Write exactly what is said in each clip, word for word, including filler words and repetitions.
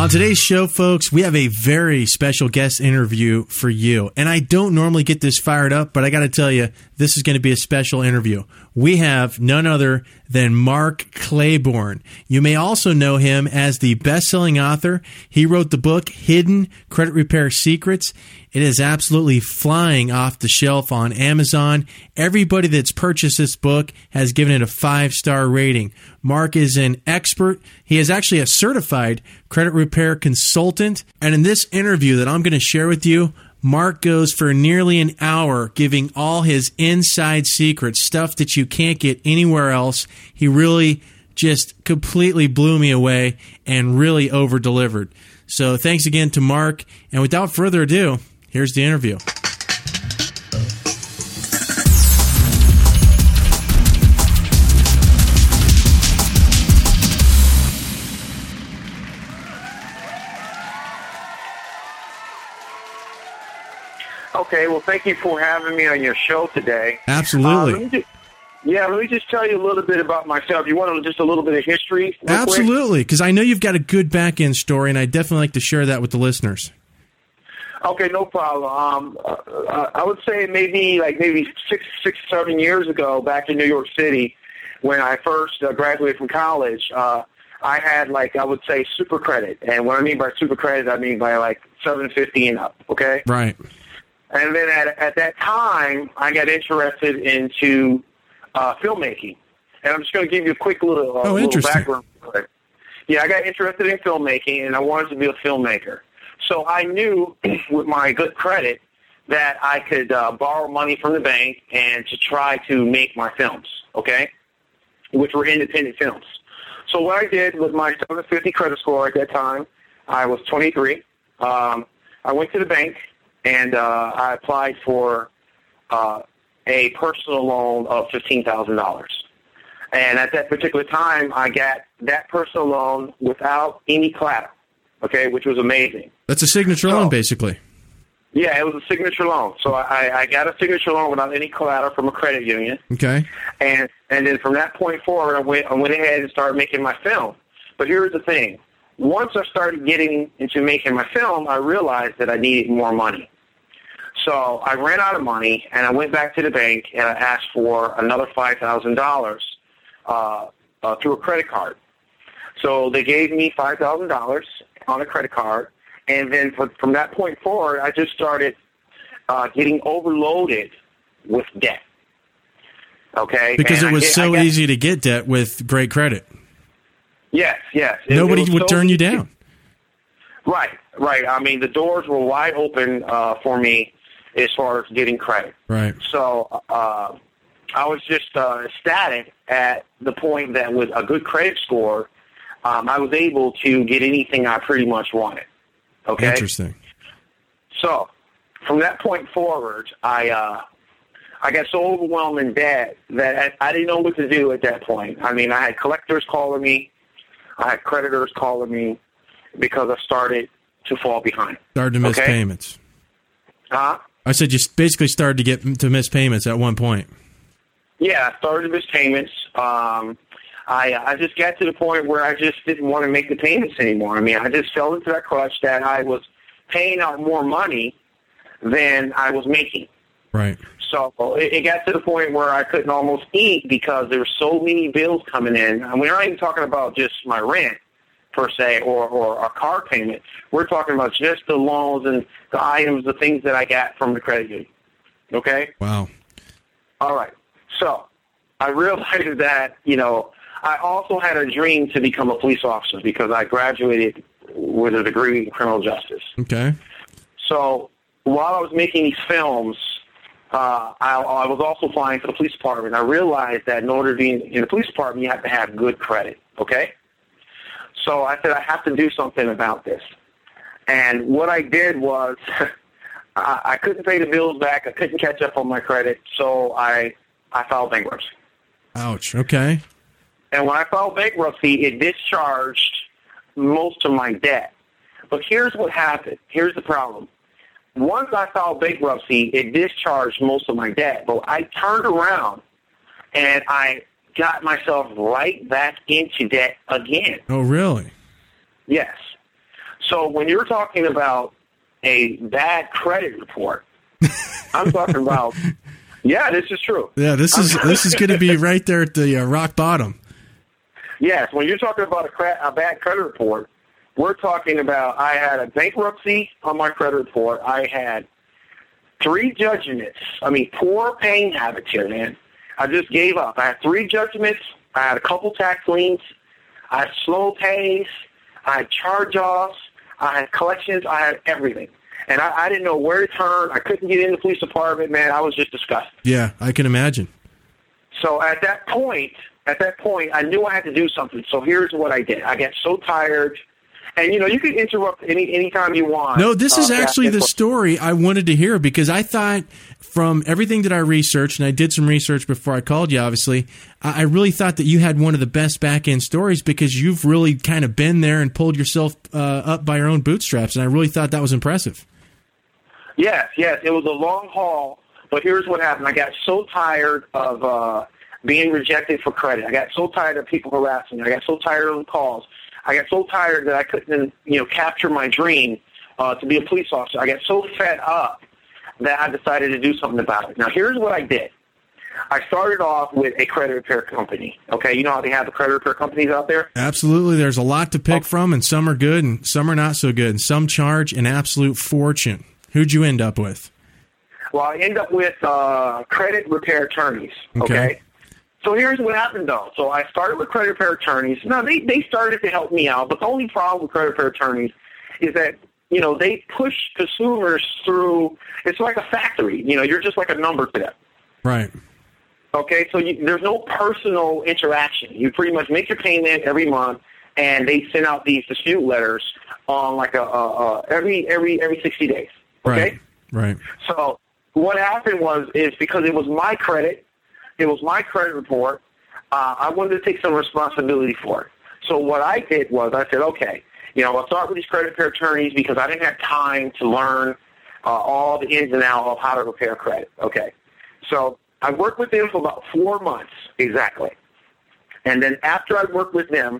On today's show, folks, we have a very special guest interview for you. And I don't normally get this fired up, but I got to tell you, this is going to be a special interview. We have none other than Mark Claiborne. You may also know him as the best-selling author. He wrote the book Hidden Credit Repair Secrets. It is absolutely flying off the shelf on Amazon. Everybody that's purchased this book has given it a five-star rating. Mark is an expert. He is actually a certified credit repair consultant. And in this interview that I'm going to share with you, Mark goes for nearly an hour giving all his inside secrets, stuff that you can't get anywhere else. He really just completely blew me away and really over-delivered. So thanks again to Mark. And without further ado, here's the interview. Okay, well, thank you for having me on your show today. Absolutely. Uh, let me just, yeah, let me just tell you a little bit about myself. You want just a little bit of history? Absolutely, because I know you've got a good back-end story, and I'd definitely like to share that with the listeners. Okay, no problem. Um, uh, I would say maybe like maybe six, six, seven years ago, back in New York City, when I first uh, graduated from college, uh, I had like I would say super credit, and what I mean by super credit, I mean by like seven fifty and up. Okay, right. And then at at that time, I got interested into uh, filmmaking, and I'm just going to give you a quick little, uh, oh, little interesting. background. Yeah, I got interested in filmmaking, and I wanted to be a filmmaker. So I knew with my good credit that I could uh, borrow money from the bank and to try to make my films, okay, which were independent films. So what I did with my seven fifty credit score at that time, I was twenty-three. Um, I went to the bank and uh, I applied for uh, a personal loan of fifteen thousand dollars. And at that particular time, I got that personal loan without any collateral, okay, which was amazing. That's a signature so, loan, basically. Yeah, it was a signature loan. So I, I got a signature loan without any collateral from a credit union. Okay. And and then from that point forward, I went, I went ahead and started making my film. But here's the thing. Once I started getting into making my film, I realized that I needed more money. So I ran out of money, and I went back to the bank, and I asked for another five thousand dollars uh, uh, through a credit card. So they gave me five thousand dollars on a credit card, and then from, from that point forward, I just started uh, getting overloaded with debt. Okay? Because and it was I, so I got, easy to get debt with great credit. Yes, yes. It, Nobody it would so turn you easy. down. Right, right. I mean, the doors were wide open uh, for me as far as getting credit. Right. So uh, I was just uh, ecstatic at the point that with a good credit score, um, I was able to get anything I pretty much wanted. Okay? Interesting. So from that point forward, I uh, I got so overwhelmed in debt that I, I didn't know what to do at that point. I mean, I had collectors calling me. I had creditors calling me because I started to fall behind. Started to miss okay? payments. Huh? I said you basically started to get to miss payments at one point. Yeah, I started to miss payments. Um, I I just got to the point where I just didn't want to make the payments anymore. I mean, I just fell into that clutch that I was paying out more money than I was making. Right. So it, it got to the point where I couldn't almost eat because there were so many bills coming in. And we're not even talking about just my rent, per se, or, or a car payment. We're talking about just the loans and the items, the things that I got from the credit union. Okay? Wow. All right. So I realized that, you know, I also had a dream to become a police officer because I graduated with a degree in criminal justice. Okay. So while I was making these films, uh, I, I was also applying for the police department. I realized that in order to be in, in the police department, you have to have good credit. Okay? So I said, I have to do something about this. And what I did was I, I couldn't pay the bills back. I couldn't catch up on my credit. So I, I filed bankruptcy. Ouch. Okay. And when I filed bankruptcy, it discharged most of my debt. But here's what happened. Here's the problem. Once I filed bankruptcy, it discharged most of my debt. But I turned around and I got myself right back into debt again. Oh, really? Yes. So when you're talking about a bad credit report, I'm talking about, yeah, this is true. Yeah, this is this is going to be right there at the uh, rock bottom. Yes, when you're talking about a, cra- a bad credit report, we're talking about I had a bankruptcy on my credit report. I had three judgments. I mean, poor paying habits here, man. I just gave up. I had three judgments. I had a couple tax liens. I had slow pays. I had charge-offs. I had collections. I had everything. And I, I didn't know where to turn. I couldn't get in the police department, man. I was just disgusted. Yeah, I can imagine. So at that point, at that point, I knew I had to do something. So here's what I did. I got so tired. And, you know, you can interrupt any anytime you want. No, this is uh, actually the story I wanted to hear, because I thought from everything that I researched, and I did some research before I called you, obviously, I really thought that you had one of the best back-end stories, because you've really kind of been there and pulled yourself uh, up by your own bootstraps, and I really thought that was impressive. Yes, yes. It was a long haul, but here's what happened. I got so tired of uh, being rejected for credit. I got so tired of people harassing me. I got so tired of the calls. I got so tired that I couldn't, you know, capture my dream uh, to be a police officer. I got so fed up that I decided to do something about it. Now, here's what I did. I started off with a credit repair company. Okay, you know how they have the credit repair companies out there? Absolutely. There's a lot to pick oh. from, and some are good, and some are not so good, and some charge an absolute fortune. Who'd you end up with? Well, I end up with uh, credit repair attorneys. Okay. okay. So here's what happened, though. So I started with credit repair attorneys. Now, they, they started to help me out, but the only problem with credit repair attorneys is that, you know, they push consumers through. It's like a factory. You know, you're just like a number to them. Right. Okay, so you, there's no personal interaction. You pretty much make your payment every month, and they send out these dispute letters on like a, a, a every every every sixty days. Okay? Right. Right. So what happened was is because it was my credit. It was my credit report. Uh, I wanted to take some responsibility for it. So what I did was I said, okay, you know, I'll start with these credit repair attorneys because I didn't have time to learn uh, all the ins and outs of how to repair credit. Okay. So I worked with them for about four months exactly. And then after I worked with them,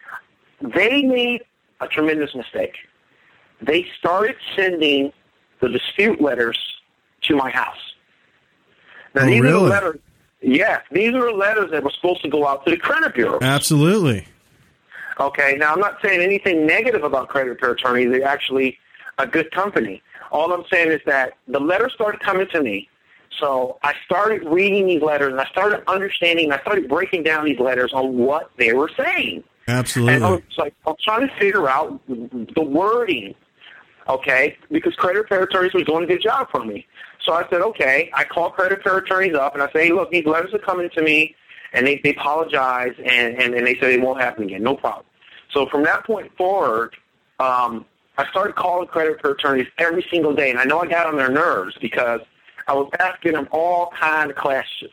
they made a tremendous mistake. They started sending the dispute letters to my house. Now, oh, these really? are the letters. Yes, these are the letters that were supposed to go out to the credit bureau. Absolutely. Okay, now I'm not saying anything negative about credit repair attorneys. They're actually a good company. All I'm saying is that the letters started coming to me, so I started reading these letters, and I started understanding, and I started breaking down these letters on what they were saying. Absolutely. And I was, like, I was trying to figure out the wording, okay, because credit repair attorneys were doing a good job for me. So I said, okay, I called credit repair attorneys up, and I said, hey, look, these letters are coming to me, and they, they apologize, and, and, and they said it won't happen again, no problem. So from that point forward, um, I started calling credit repair attorneys every single day, and I know I got on their nerves because I was asking them all kinds of questions,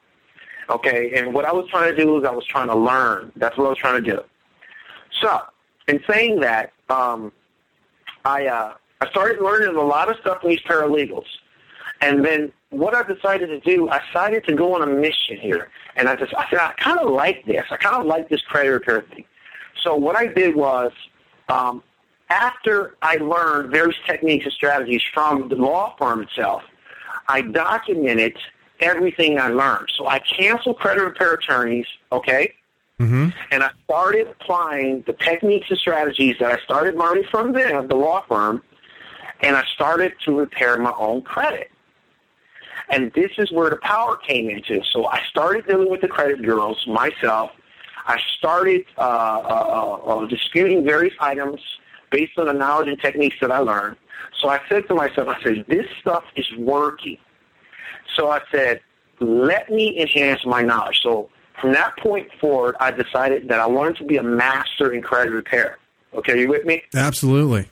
okay, and what I was trying to do is I was trying to learn. That's what I was trying to do. So in saying that, um, I, uh, I started learning a lot of stuff from these paralegals. And then what I decided to do, I decided to go on a mission here. And I just, I said, I kind of like this. I kind of like this credit repair thing. So what I did was, um, after I learned various techniques and strategies from the law firm itself, I documented everything I learned. So I canceled credit repair attorneys, okay? Mm-hmm. And I started applying the techniques and strategies that I started learning from them, the law firm, and I started to repair my own credit. And this is where the power came into. So I started dealing with the credit bureaus myself. I started uh, uh, uh, disputing various items based on the knowledge and techniques that I learned. So I said to myself, I said, this stuff is working. So I said, let me enhance my knowledge. So from that point forward, I decided that I wanted to be a master in credit repair. Okay, you with me? Absolutely.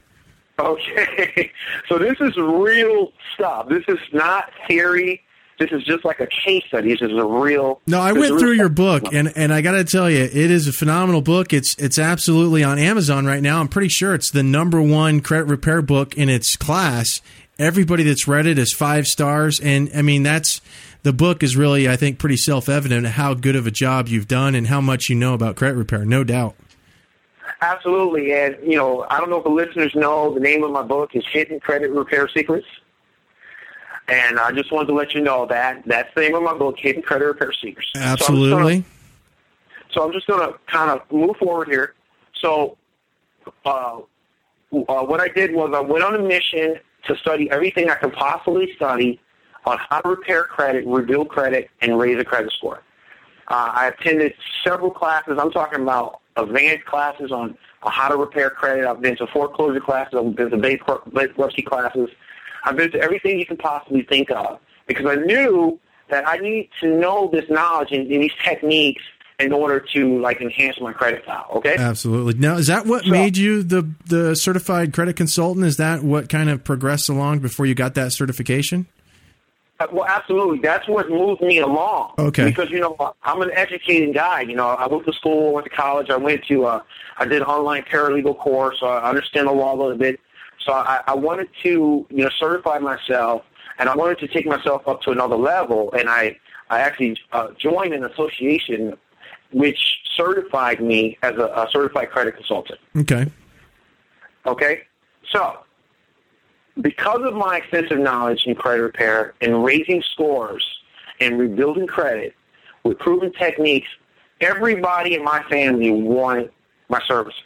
Okay, so this is real stuff. This is not theory. This is just like a case study. This is a real. No, I went through your book, and, and I got to tell you, it is a phenomenal book. It's it's absolutely on Amazon right now. I'm pretty sure it's the number one credit repair book in its class. Everybody that's read it is five stars, and I mean that's the book is really, I think, pretty self-evident how good of a job you've done and how much you know about credit repair, no doubt. Absolutely. And, you know, I don't know if the listeners know, the name of my book is Hidden Credit Repair Secrets. And I just wanted to let you know that. That's the name of my book, Hidden Credit Repair Secrets. Absolutely. So I'm just going to kind of move forward here. So uh, uh, what I did was I went on a mission to study everything I could possibly study on how to repair credit, rebuild credit, and raise a credit score. Uh, I attended several classes. I'm talking about advanced classes on, on how to repair credit. I've been to foreclosure classes. I've been to bankruptcy classes. I've been to everything you can possibly think of because I knew that I need to know this knowledge and, and these techniques in order to like enhance my credit file. Okay. Absolutely. Now, is that what so, made you the the certified credit consultant? Is that what kind of progressed along before you got that certification? Uh, well, absolutely. That's what moved me along. Okay. Because you know I'm an educated guy. You know, I went to school, went to college. I went to uh, I did an online paralegal course. So I understand the law a little bit. So I, I wanted to you know certify myself, and I wanted to take myself up to another level. And I I actually uh, joined an association which certified me as a, a certified credit consultant. Okay. Okay? So, because of my extensive knowledge in credit repair and raising scores and rebuilding credit with proven techniques, everybody in my family wanted my services.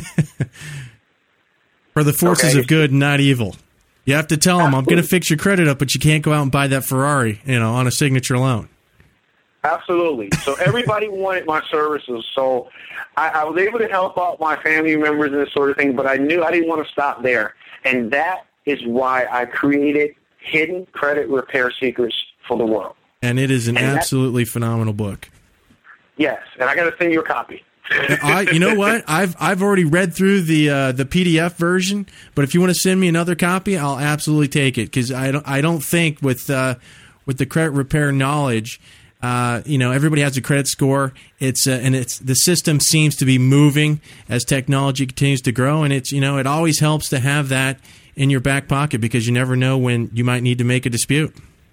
For the forces okay? of good, not evil. You have to tell them, Absolutely. I'm going to fix your credit up, but you can't go out and buy that Ferrari, you know, on a signature loan. Absolutely. So everybody wanted my services. So I, I was able to help out my family members and this sort of thing, but I knew I didn't want to stop there. And that is why I created Hidden Credit Repair Secrets for the world. And it is an and absolutely phenomenal book. Yes, and I got to send you a copy. I, you know what? I've I've already read through the uh, the P D F version, but if you want to send me another copy, I'll absolutely take it because I don't I don't think with uh, with the credit repair knowledge. Uh, you know, everybody has a credit score. It's uh, and it's the system seems to be moving as technology continues to grow, and it's you know it always helps to have that in your back pocket because you never know when you might need to make a dispute.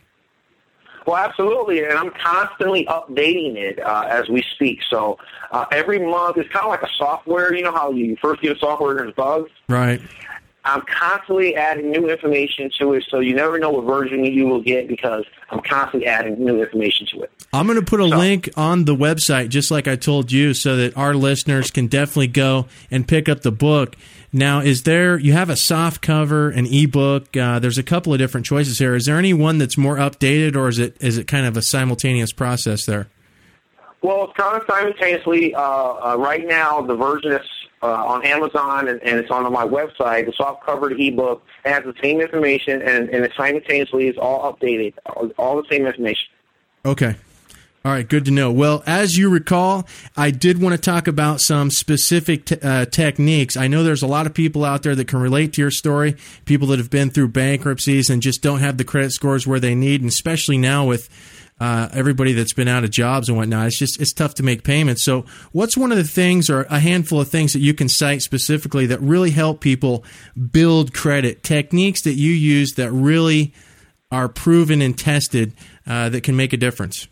Well, absolutely, and I'm constantly updating it uh, as we speak. So uh, every month, it's kind of like a software. You know how you first get a software and there's bugs, right? I'm constantly adding new information to it, so you never know what version you will get because I'm constantly adding new information to it. I'm going to put a so, link on the website, just like I told you, so that our listeners can definitely go and pick up the book. Now, is there, you have a soft cover, an ebook, uh, there's a couple of different choices here. Is there any one that's more updated, or is it is it kind of a simultaneous process there? Well, it's kind of simultaneously. Uh, uh, right now, the version that's uh, on Amazon and, and it's on my website, the soft-covered ebook, it has the same information, and, and it simultaneously is all updated, all, all the same information. Okay. All right, good to know. Well, as you recall, I did want to talk about some specific t- uh, techniques. I know there's a lot of people out there that can relate to your story, people that have been through bankruptcies and just don't have the credit scores where they need, and especially now with uh, everybody that's been out of jobs and whatnot, it's just it's tough to make payments. So what's one of the things or a handful of things that you can cite specifically that really help people build credit, techniques that you use that really are proven and tested uh, that can make a difference?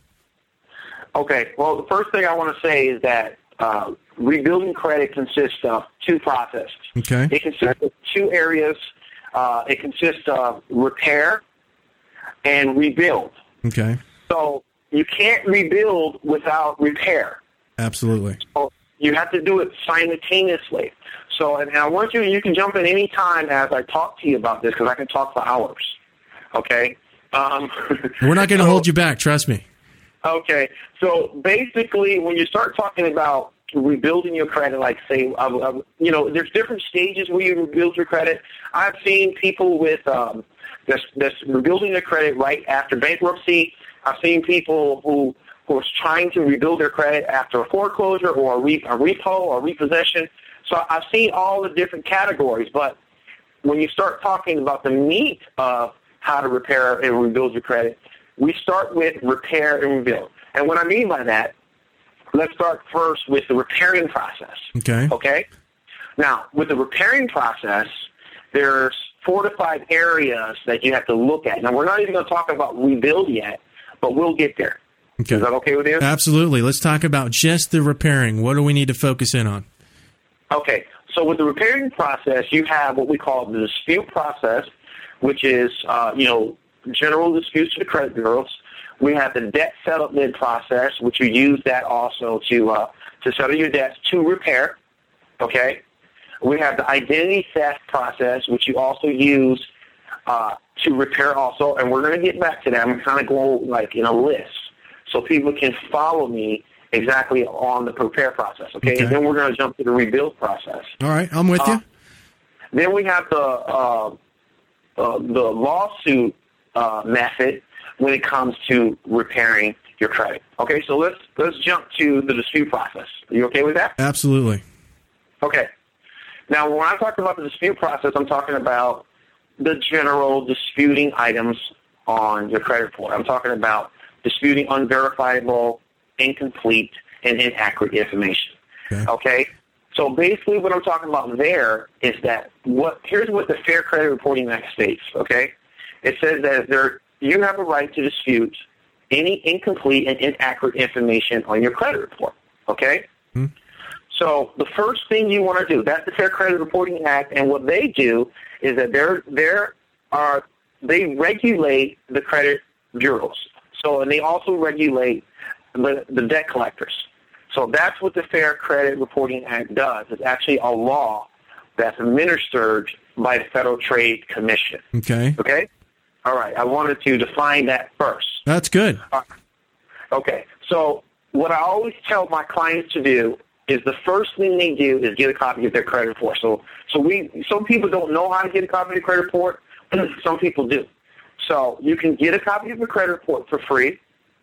Okay. Well, the first thing I want to say is that uh, rebuilding credit consists of two processes. Okay. It consists of two areas. Uh, it consists of repair and rebuild. Okay. So you can't rebuild without repair. Absolutely. So you have to do it simultaneously. So, and I want you, you can jump in any time as I talk to you about this because I can talk for hours. Okay? Um, We're not going to so, hold you back, trust me. Okay. So basically, when you start talking about rebuilding your credit, like say, um, um, you know, there's different stages where you rebuild your credit. I've seen people with um, that's, that's rebuilding their credit right after bankruptcy. I've seen people who who are trying to rebuild their credit after a foreclosure or a, re, a repo or repossession. So I've seen all the different categories. But when you start talking about the meat of how to repair and rebuild your credit, we start with repair and rebuild. And what I mean by that, let's start first with the repairing process. Okay. Okay? Now, with the repairing process, there's four to five areas that you have to look at. Now, we're not even going to talk about rebuild yet, but we'll get there. Okay. Is that okay with you? Absolutely. Let's talk about just the repairing. What do we need to focus in on? Okay, so with the repairing process, you have what we call the dispute process, which is, uh, you know, general disputes to the credit bureaus. We have the debt settlement process, which you use that also to uh, to settle your debts to repair. Okay, we have the identity theft process, which you also use uh, to repair also, and we're going to get back to that. I'm kind of going like in a list so people can follow me exactly on the repair process. Okay, okay. And then we're going to jump to the rebuild process. All right, I'm with uh, you. Then we have the uh, uh, the lawsuit uh, method when it comes to repairing your credit. Okay, so let's let's jump to the dispute process. Are you okay with that? Absolutely. Okay. Now, when I talk about the dispute process, I'm talking about the general disputing items on your credit report. I'm talking about disputing unverifiable, incomplete, and inaccurate information. Okay. Okay? So basically what I'm talking about there is that what here's what the Fair Credit Reporting Act states, okay? It says that there you have a right to dispute any incomplete and inaccurate information on your credit report, okay? Hmm. So the first thing you want to do, that's the Fair Credit Reporting Act, and what they do is that they're, they're, are, they regulate the credit bureaus. So, and they also regulate the, the debt collectors. So that's what the Fair Credit Reporting Act does. It's actually a law that's administered by the Federal Trade Commission. Okay. Okay? All right. I wanted to define that first. That's good. Uh, okay. So what I always tell my clients to do is the first thing they do is get a copy of their credit report. So so we some people don't know how to get a copy of the credit report. Some people do. So you can get a copy of the credit report for free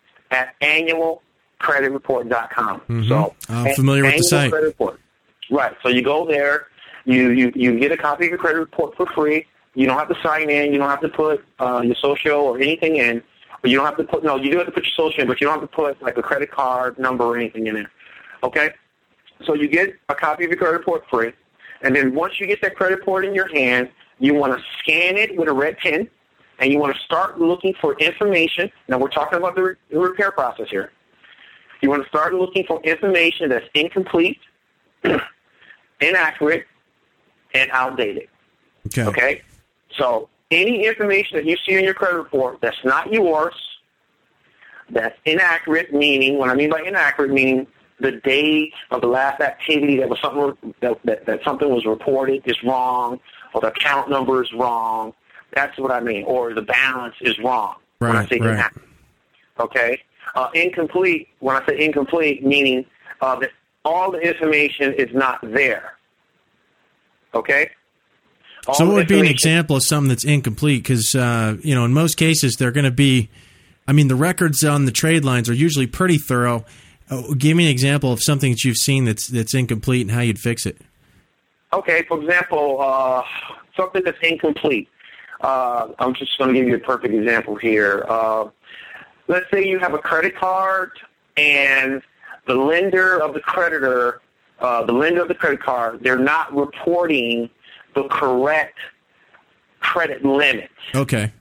at annual credit report dot com. Mm-hmm. So I'm familiar with the site. Credit report. Right. So you go there, you, you, you get a copy of your credit report for free. You don't have to sign in. You don't have to put uh, your social or anything in. But you don't have to put, no, you do have to put your social in, but you don't have to put like a credit card number or anything in there. Okay? So you get a copy of your credit report free. And then once you get that credit report in your hand, you want to scan it with a red pen, and you want to start looking for information. Now, we're talking about the, re- the repair process here. You want to start looking for information that's incomplete, inaccurate, and outdated. Okay. Okay? So any information that you see in your credit report that's not yours, that's inaccurate, meaning, what I mean by inaccurate, meaning the date of the last activity that was something that, that, that something was reported is wrong, or the account number is wrong. That's what I mean. Or the balance is wrong right, when I say right. inaccurate. Okay? Uh, incomplete, when I say incomplete, meaning uh, that all the information is not there. Okay? All so what would be an information- example of something that's incomplete? Because, uh, you know, in most cases, they're going to be, I mean, the records on the trade lines are usually pretty thorough. Uh, give me an example of something that you've seen that's that's incomplete and how you'd fix it. Okay, for example, uh, something that's incomplete. Uh, I'm just going to give you a perfect example here. Uh, let's say you have a credit card and the lender of the creditor, uh, the lender of the credit card, they're not reporting the correct credit limit. Okay.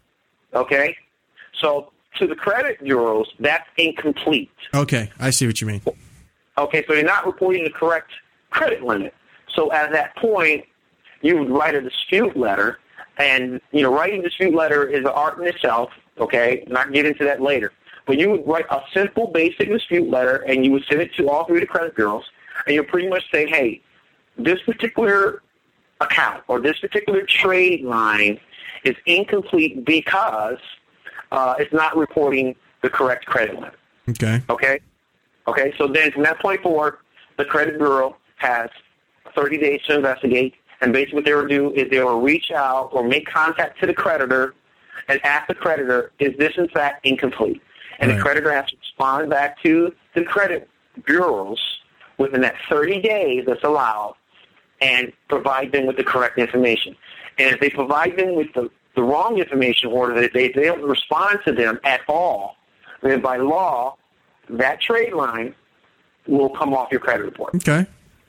Okay? So to the credit bureaus, that's incomplete. Okay, I see what you mean. Okay, so they're not reporting the correct credit limit. So at that point, you would write a dispute letter, and, you know, writing a dispute letter is an art in itself, okay? And I can get into that later. But you would write a simple, basic dispute letter, and you would send it to all three of the credit bureaus, and you'll pretty much say, hey, this particular account or this particular trade line is incomplete because uh, it's not reporting the correct credit limit. Okay. Okay? Okay, so then from that point forward, the credit bureau has thirty days to investigate, and basically what they will do is they will reach out or make contact to the creditor and ask the creditor, is this in fact incomplete? And right. the creditor has to respond back to the credit bureaus within that thirty days that's allowed and provide them with the correct information. And if they provide them with the, the wrong information or that they, they don't respond to them at all, then by law, that trade line will come off your credit report. Okay.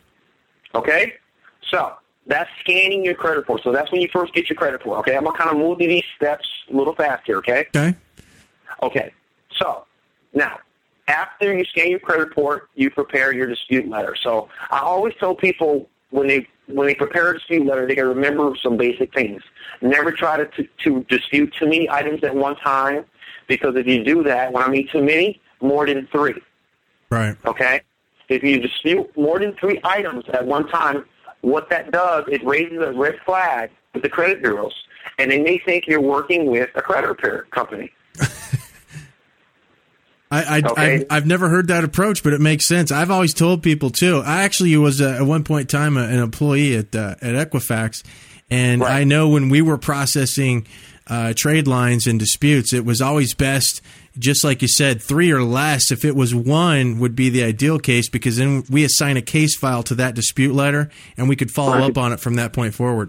Okay? So that's scanning your credit report. So that's when you first get your credit report. Okay? I'm going to kind of move through these steps a little fast here, okay? Okay. Okay. So now, after you scan your credit report, you prepare your dispute letter. So I always tell people when they when they prepare a dispute letter, they got to remember some basic things. Never try to, to to dispute too many items at one time, because if you do that, when I mean too many, more than three. Right. Okay? If you dispute more than three items at one time, what that does, it raises a red flag with the credit bureaus, and they may think you're working with a credit repair company. I, I, okay. I've, I've never heard that approach, but it makes sense. I've always told people, too. I actually was, uh, at one point in time, an employee at uh, at Equifax, and right. I know when we were processing uh, trade lines and disputes, it was always best, just like you said, three or less. If it was one, would be the ideal case, because then we assign a case file to that dispute letter, and we could follow right. up on it from that point forward.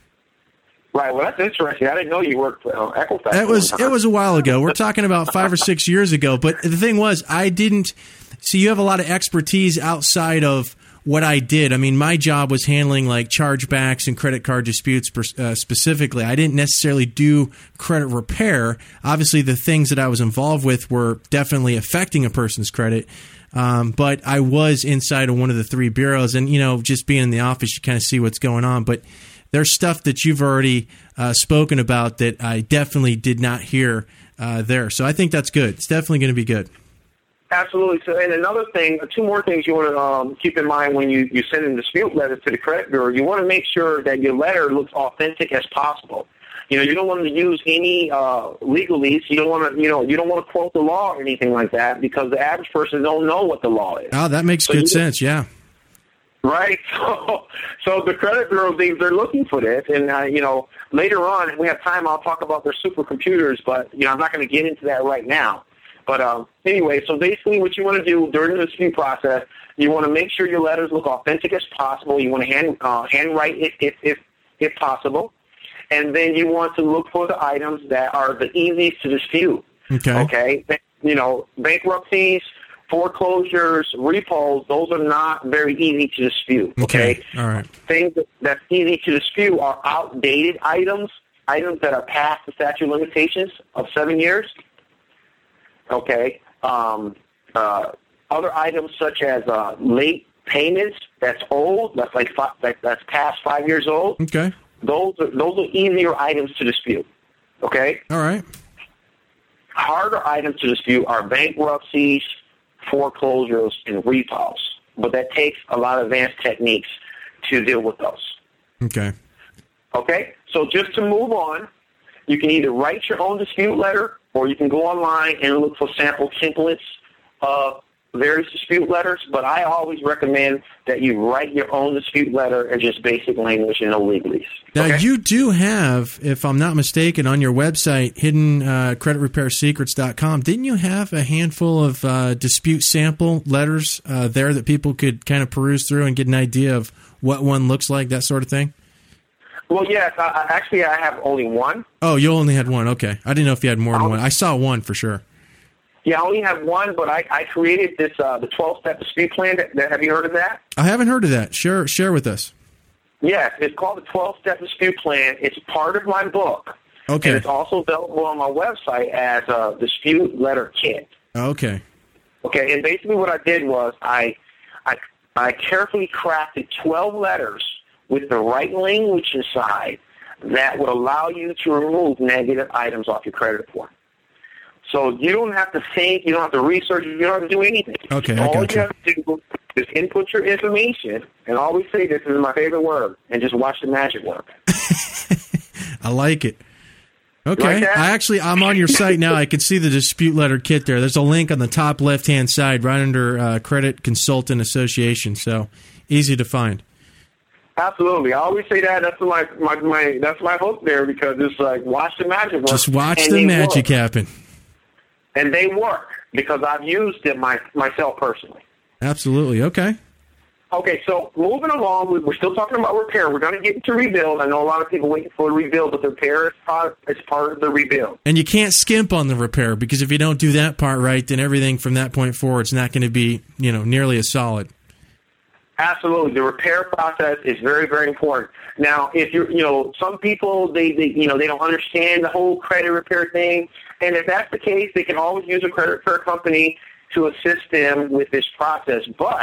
Right. Well, that's interesting. I didn't know you worked for uh, Equifax. That was it was a while ago. We're talking about five or six years ago. But the thing was, I didn't see. You have a lot of expertise outside of what I did. I mean, my job was handling like chargebacks and credit card disputes uh, specifically. I didn't necessarily do credit repair. Obviously, the things that I was involved with were definitely affecting a person's credit. Um, but I was inside of one of the three bureaus, and you know, just being in the office, you kind of see what's going on. But there's stuff that you've already uh, spoken about that I definitely did not hear uh, there. So I think that's good. It's definitely going to be good. Absolutely. So, and another thing, two more things you want to um, keep in mind when you, you send in dispute letters to the credit bureau. You want to make sure that your letter looks authentic as possible. You know, you don't want to use any uh, legalese. You don't want to, you know, you don't want to quote the law or anything like that, because the average person don't know what the law is. Oh, that makes so good sense. Yeah. Right, so so the credit bureau, they, they're looking for this, and uh, you know, later on, if we have time, I'll talk about their supercomputers, but you know, I'm not going to get into that right now. But um, anyway, so basically, what you want to do during the dispute process, you want to make sure your letters look authentic as possible. You want to hand uh, handwrite it if if if possible, and then you want to look for the items that are the easiest to dispute. Okay. Okay. You know, bankruptcies, foreclosures, repos, those are not very easy to dispute. Okay? Okay. All right. Things that, that's easy to dispute are outdated items, items that are past the statute of limitations of seven years. Okay. Um, uh, other items such as uh, late payments, that's old, that's like five, that, that's past five years old. Okay. Those are, those are easier items to dispute. Okay? All right. Harder items to dispute are bankruptcies, foreclosures, and repos. But that takes a lot of advanced techniques to deal with those. Okay. Okay? So just to move on, you can either write your own dispute letter, or you can go online and look for sample templates of various dispute letters. But I always recommend that you write your own dispute letter in just basic language and no legalese. Now, okay? You do have, if I'm not mistaken, on your website, hidden credit repair secrets dot com, didn't you have a handful of uh, dispute sample letters uh, there that people could kind of peruse through and get an idea of what one looks like, that sort of thing? Well, yes. I, I, actually, I have only one. Oh, you only had one. Okay. I didn't know if you had more than I'll, one. I saw one for sure. Yeah, I only have one, but I, I created this uh, the twelve-step dispute plan. That, that, have you heard of that? I haven't heard of that. Share, share with us. Yes, it's called the twelve-step dispute plan. It's part of my book. Okay. And it's also available on my website as a dispute letter kit. Okay. Okay, and basically what I did was I, I, I carefully crafted twelve letters with the right language inside that would allow you to remove negative items off your credit report. So you don't have to think, you don't have to research, you don't have to do anything. Okay, I All got you you. have to do is input your information, and always say this is my favorite word, and just watch the magic work. I like it. Okay. Like that? I actually, I'm on your site now. I can see the dispute letter kit there. There's a link on the top left-hand side right under uh, Credit Consultant Association, so easy to find. Absolutely. I always say that. That's my, my, my that's my hook there, because it's like, watch the magic work. Just watch and the magic work. happen. And they work, because I've used them my, myself personally. Absolutely. Okay. Okay, so moving along, we're still talking about repair. We're going to get into rebuild. I know a lot of people waiting for the rebuild, but the repair is part, is part of the rebuild. And you can't skimp on the repair, because if you don't do that part right, then everything from that point forward is not going to be, you know, nearly as solid. Absolutely. The repair process is very, very important. Now, if you're, you know, some people, they, they, you know, they don't understand the whole credit repair thing. And if that's the case, they can always use a credit repair company to assist them with this process. But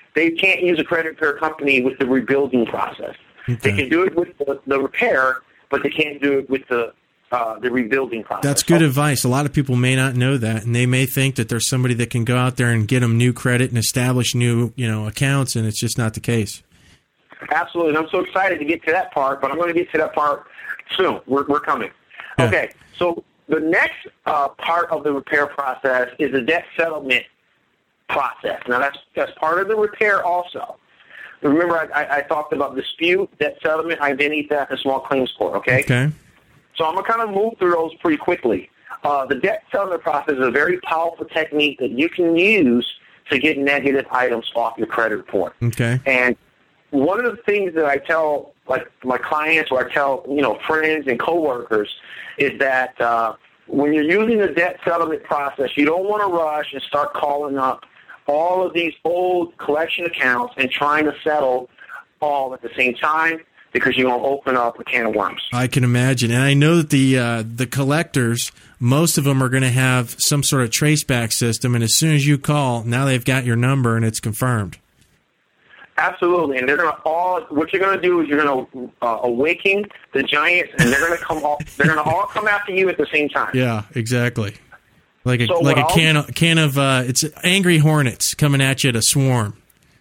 they can't use a credit repair company with the rebuilding process. Okay. They can do it with the, the repair, but they can't do it with the uh, the rebuilding process. That's good so, advice. A lot of people may not know that, and they may think that there's somebody that can go out there and get them new credit and establish new, you know, accounts, and it's just not the case. Absolutely. And I'm so excited to get to that part, but I'm going to get to that part soon. We're, we're coming. Yeah. Okay, so the next uh, part of the repair process is the debt settlement process. Now, that's that's part of the repair also. Remember, I, I, I talked about dispute, debt settlement, identity theft, and small claims court, okay? Okay. So I'm going to kind of move through those pretty quickly. Uh, the debt settlement process is a very powerful technique that you can use to get negative items off your credit report. Okay. And one of the things that I tell like my clients or I tell, you know, friends and coworkers is that uh, when you're using the debt settlement process, you don't want to rush and start calling up all of these old collection accounts and trying to settle all at the same time, because you're going to open up a can of worms. I can imagine. And I know that the uh, the collectors, most of them are going to have some sort of traceback system, and as soon as you call, now they've got your number and it's confirmed. Absolutely. And they're going to all, what you're going to do is you're going to uh, awaken the giants, and they're going to come all, they're going to all come after you at the same time. Yeah, exactly. Like a, so like a can of, can of uh, it's angry hornets coming at you to swarm.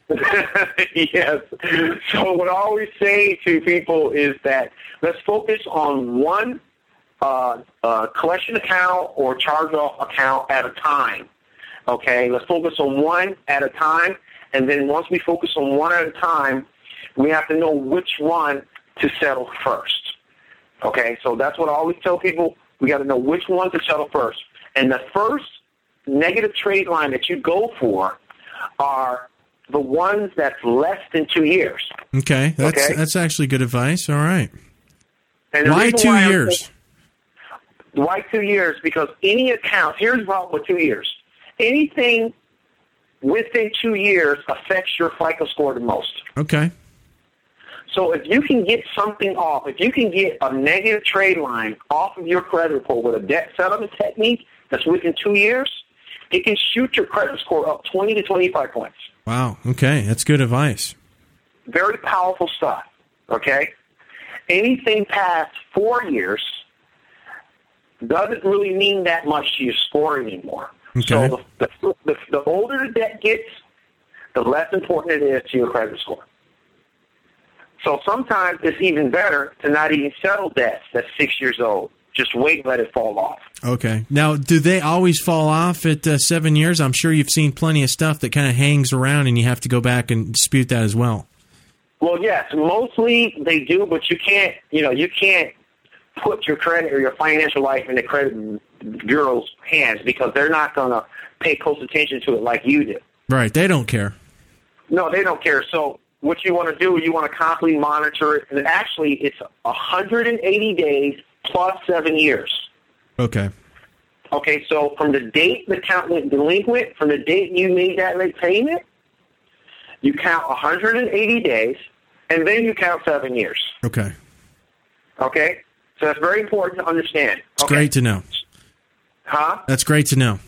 Yes. So what I always say to people is that let's focus on one uh, uh, collection account or charge-off account at a time. Okay? Let's focus on one at a time, and then once we focus on one at a time, we have to know which one to settle first. Okay? So that's what I always tell people. We got to know which one to settle first. And the first negative trade line that you go for are the ones that's less than two years. Okay, that's okay? that's actually good advice. All right. And why two why years? Saying, why two years? Because any account, here's the problem with two years. Anything within two years affects your FICO score the most. Okay. So if you can get something off, if you can get a negative trade line off of your credit report with a debt settlement technique that's within two years, it can shoot your credit score up twenty to twenty-five points. Wow. Okay. That's good advice. Very powerful stuff. Okay? Anything past four years doesn't really mean that much to your score anymore. Okay. So the, the, the, the older the debt gets, the less important it is to your credit score. So sometimes it's even better to not even settle debts that's six years old. Just wait and let it fall off. Okay. Now, do they always fall off at uh, seven years? I'm sure you've seen plenty of stuff that kind of hangs around and you have to go back and dispute that as well. Well, yes, mostly they do, but you can't, you know, you can't put your credit or your financial life in the credit bureau's hands because they're not going to pay close attention to it like you do. Right. They don't care. No, they don't care. So what you want to do, you want to constantly monitor it. And actually, it's one hundred eighty days plus seven years. Okay. Okay, so from the date the account went delinquent, from the date you made that late payment, you count one hundred eighty days, and then you count seven years. Okay. Okay? So that's very important to understand. It's okay. great to know. Huh? That's great to know.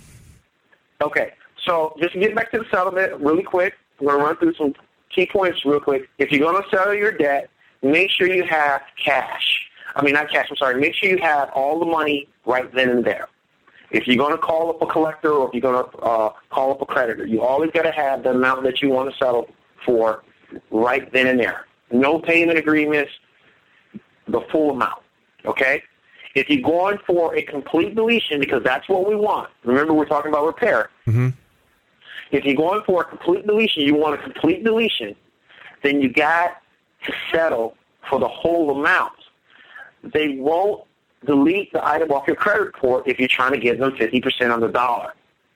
Okay. So just to get back to the settlement really quick, I'm going to run through some key points real quick. If you're going to settle your debt, make sure you have cash. I mean, not cash, I'm sorry. Make sure you have all the money right then and there. If you're going to call up a collector or if you're going to uh, call up a creditor, you always got to have the amount that you want to settle for right then and there. No payment agreements, the full amount, okay? If you're going for a complete deletion, because that's what we want. Remember, we're talking about repair. Mm-hmm. If you're going for a complete deletion, you want a complete deletion, then you got to settle for the whole amount. They won't delete the item off your credit report if you're trying to give them fifty percent on the dollar.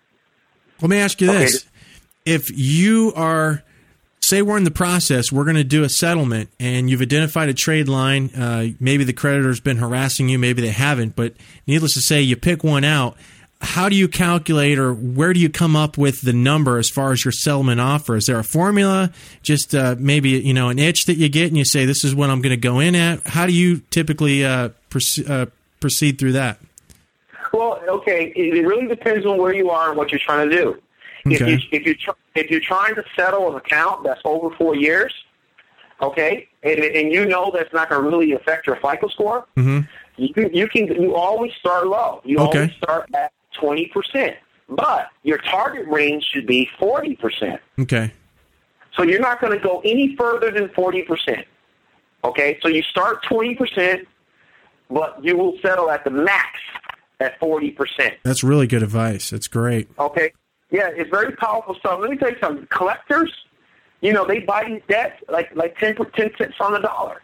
Let me ask you okay. this. If you are, say we're in the process, we're going to do a settlement, and you've identified a trade line, uh, maybe the creditor's been harassing you, maybe they haven't, but needless to say, you pick one out. How do you calculate or where do you come up with the number as far as your settlement offer? Is there a formula, just uh, maybe you know an itch that you get and you say, this is what I'm going to go in at? How do you typically uh, proce- uh, proceed through that? Well, okay, it really depends on where you are and what you're trying to do. If Okay. you if you tr- if you're trying to settle an account that's over four years, okay, and and you know that's not going to really affect your FICO score, Mm-hmm. you can you can you always start low. You Okay. always start at twenty percent, but your target range should be forty percent. Okay. So you're not going to go any further than forty percent. Okay, so you start twenty percent, but you will settle at the max at forty percent. That's really good advice. That's great. Okay, yeah, it's very powerful stuff. Let me tell you something. Collectors, you know, they buy these debts like like ten, ten cents on the dollar.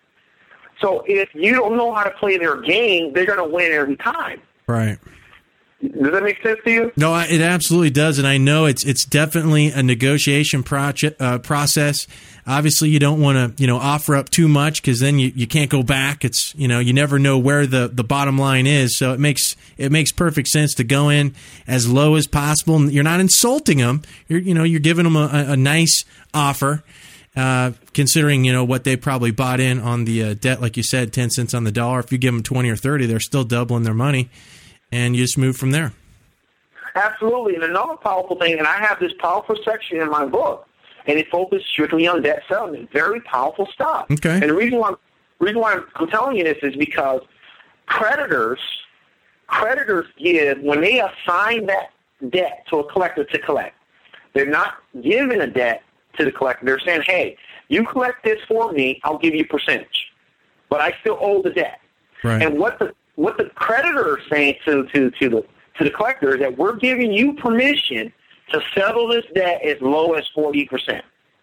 So if you don't know how to play their game, they're going to win every time. Right. Does that make sense to you? No, I- it absolutely does, and I know it's it's definitely a negotiation project uh, process. Obviously, you don't want to you know offer up too much because then you, you can't go back. It's you know you never know where the, the bottom line is, so it makes it makes perfect sense to go in as low as possible. And you're not insulting them. You're you know you're giving them a, a nice offer, uh, considering you know what they probably bought in on the uh, debt, like you said, ten cents on the dollar. If you give them twenty or thirty, they're still doubling their money. And you just move from there. Absolutely. And another powerful thing, and I have this powerful section in my book, and it focuses strictly on debt settlement. Very powerful stuff. Okay. And the reason why, reason why I'm telling you this is because creditors, creditors give, when they assign that debt to a collector to collect, they're not giving a debt to the collector. They're saying, hey, you collect this for me, I'll give you a percentage. But I still owe the debt. Right. And what the what the creditor is saying to, to, to the to the collector is that we're giving you permission to settle this debt as low as forty percent.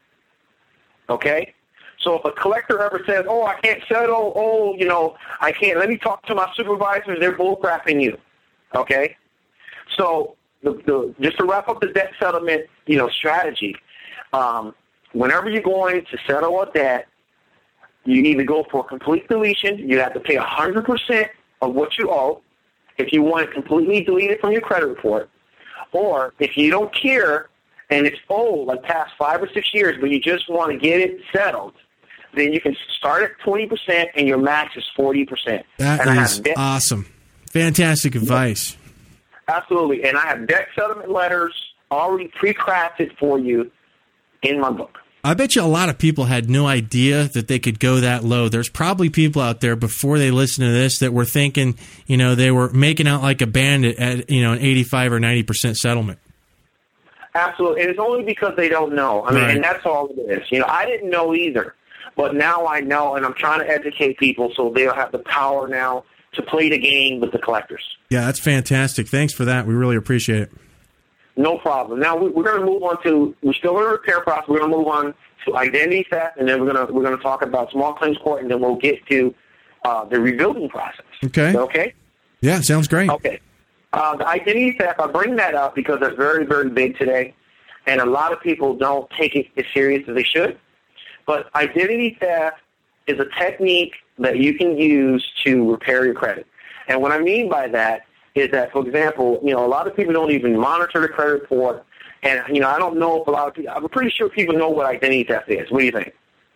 Okay? So if a collector ever says, oh, I can't settle, oh, you know, I can't, let me talk to my supervisors, they're bullcrapping you. Okay? So the, the, just to wrap up the debt settlement, you know, strategy, um, whenever you're going to settle a debt, you either go for a complete deletion, you have to pay one hundred percent of what you owe if you want it completely deleted from your credit report, or if you don't care and it's old, like past five or six years, but you just want to get it settled, then you can start at twenty percent and your max is forty percent. That and is debt- awesome. Fantastic advice. Absolutely. And I have debt settlement letters already pre-crafted for you in my book. I bet you a lot of people had no idea that they could go that low. There's probably people out there before they listen to this that were thinking, you know, they were making out like a bandit at, you know, an eighty-five or ninety percent settlement. Absolutely. And it's only because they don't know. I mean, Right. and that's all it is. You know, I didn't know either, but now I know, and I'm trying to educate people so they'll have the power now to play the game with the collectors. Yeah, that's fantastic. Thanks for that. We really appreciate it. No problem. Now we- we're going to move on to, we're still in the repair process. We're going to move on to identity theft, and then we're going to we're going to talk about small claims court, and then we'll get to uh, the rebuilding process. Okay. Is that okay? Yeah, sounds great. Okay. Uh, the identity theft, I bring that up because it's very, very big today, and a lot of people don't take it as serious as they should. But identity theft is a technique that you can use to repair your credit. And what I mean by that is that, for example, you know, a lot of people don't even monitor the credit report. And, you know, I don't know if a lot of people, I'm pretty sure people know what identity theft is. What do you think?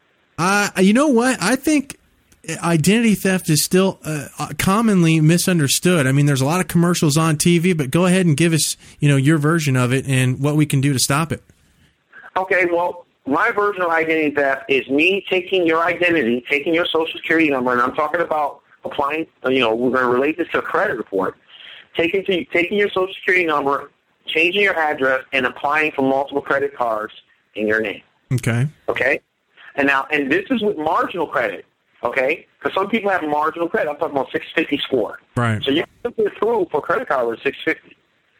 Uh, you know what? I think identity theft is still uh, commonly misunderstood. I mean, there's a lot of commercials on T V, but go ahead and give us, you know, your version of it and what we can do to stop it. Okay, well, my version of identity theft is me taking your identity, taking your social security number, and I'm talking about applying, you know, we're going to relate this to a credit report, taking, to, taking your social security number, changing your address, and applying for multiple credit cards in your name. Okay. Okay? And now, and this is with marginal credit, okay? Because some people have marginal credit. I'm talking about six fifty score. Right. So you can get through for a credit card with six fifty.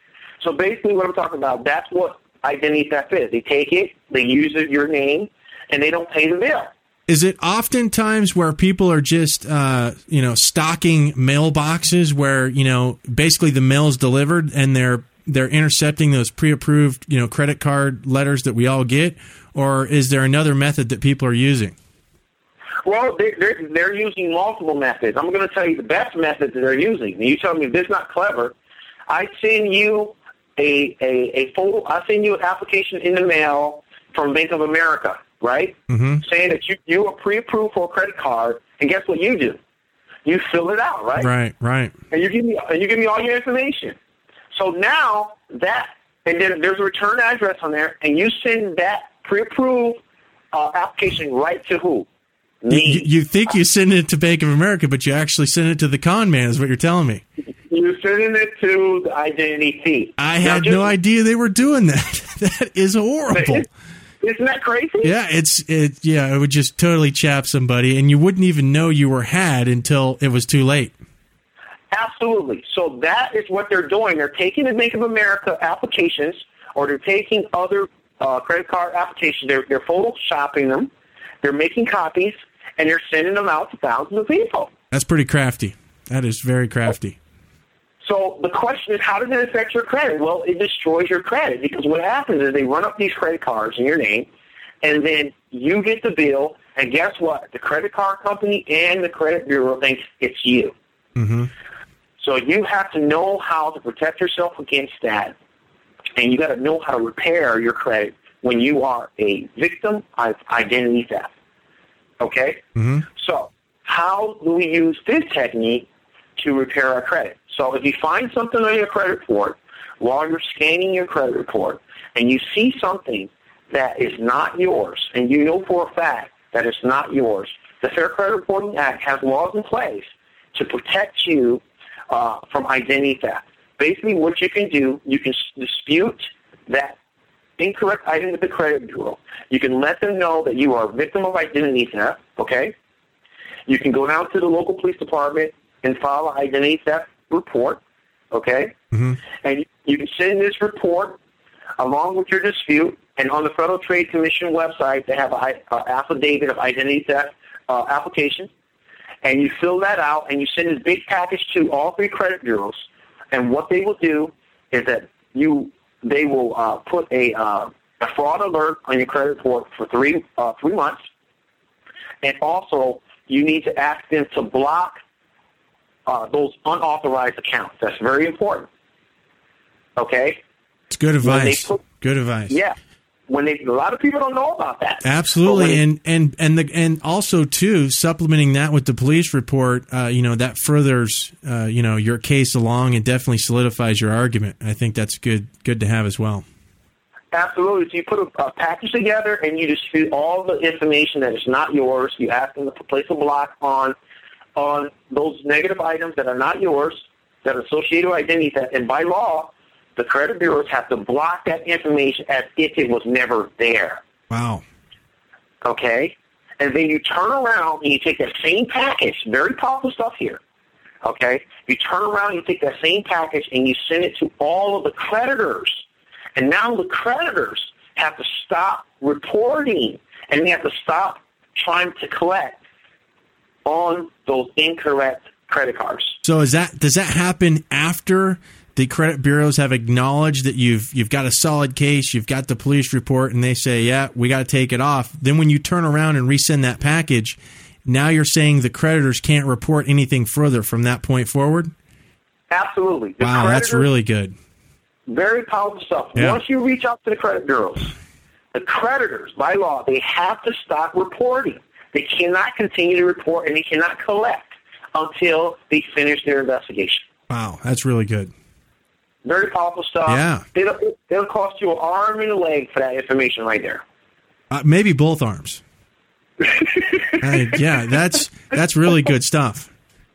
So basically what I'm talking about, that's what identity theft is. They take it, they use it, your name, and they don't pay the bill. Is it oftentimes where people are just, uh, you know, stocking mailboxes where, you know, basically the mail's delivered and they're they're intercepting those pre-approved, you know, credit card letters that we all get? Or is there another method that people are using? Well, they're, they're, they're using multiple methods. I'm going to tell you the best method that they're using. And you tell me if this is not clever. I send you a, a, a photo. I send you an application in the mail from Bank of America, right? Mm-hmm. Saying that you, you are pre-approved for a credit card. And guess what you do? You fill it out, right? Right, right. And you give me and you give me all your information. So now that and then there's a return address on there, and you send that pre-approved uh, application right to who? Me. You, you think you send it to Bank of America, but you actually send it to the con man, is what you're telling me. You're sending it to the identity thief. I had just, no idea they were doing that. That is horrible. Isn't that crazy? Yeah, it's it. Yeah, it would just totally chap somebody, and you wouldn't even know you were had until it was too late. Absolutely. So that is what they're doing. They're taking the Bank of America applications, or they're taking other uh, credit card applications. They're, they're photoshopping them. They're making copies, and they're sending them out to thousands of people. That's pretty crafty. That is very crafty. So the question is, how does it affect your credit? Well, it destroys your credit, because what happens is they run up these credit cards in your name, and then you get the bill, and guess what? The credit card company and the credit bureau thinks it's you. Mm-hmm. So you have to know how to protect yourself against that, and you got to know how to repair your credit when you are a victim of identity theft. Okay? Mm-hmm. So how do we use this technique to repair our credit? So if you find something on your credit report while you're scanning your credit report, and you see something that is not yours, and you know for a fact that it's not yours, the Fair Credit Reporting Act has laws in place to protect you Uh, from identity theft. Basically, what you can do, you can dispute that incorrect item with the credit bureau. You can let them know that you are a victim of identity theft, okay? You can go down to the local police department and file an identity theft report, okay? Mm-hmm. And you can send this report along with your dispute, and on the Federal Trade Commission website, they have an affidavit of identity theft uh, application. And you fill that out, and you send this big package to all three credit bureaus. And what they will do is that you, they will uh, put a, uh, a fraud alert on your credit report for three uh, three months. And also, you need to ask them to block uh, those unauthorized accounts. That's very important. Okay? It's good advice. Put, good advice. Yeah. When they, a lot of people don't know about that. Absolutely, they, and and and the and also too, supplementing that with the police report, uh, you know, that furthers uh, you know your case along and definitely solidifies your argument. I think that's good good to have as well. Absolutely. So you put a, a package together, and you dispute all the information that is not yours. You ask them to place a block on on those negative items that are not yours, that are associated with identity theft, and by law, the credit bureaus have to block that information as if it was never there. Wow. Okay? And then you turn around and you take that same package, very powerful stuff here. Okay? You turn around and you take that same package and you send it to all of the creditors. And now the creditors have to stop reporting, and they have to stop trying to collect on those incorrect credit cards. So is that does that happen after the credit bureaus have acknowledged that you've you've got a solid case, you've got the police report, and they say, yeah, we got to take it off? Then when you turn around and resend that package, now you're saying the creditors can't report anything further from that point forward? Absolutely. The wow, that's really good. Very powerful stuff. Yeah. Once you reach out to the credit bureaus, the creditors, by law, they have to stop reporting. They cannot continue to report, and they cannot collect until they finish their investigation. Wow, that's really good. Very powerful stuff. Yeah. It'll, it'll cost you an arm and a leg for that information right there. Uh, maybe both arms. uh, yeah, that's that's really good stuff.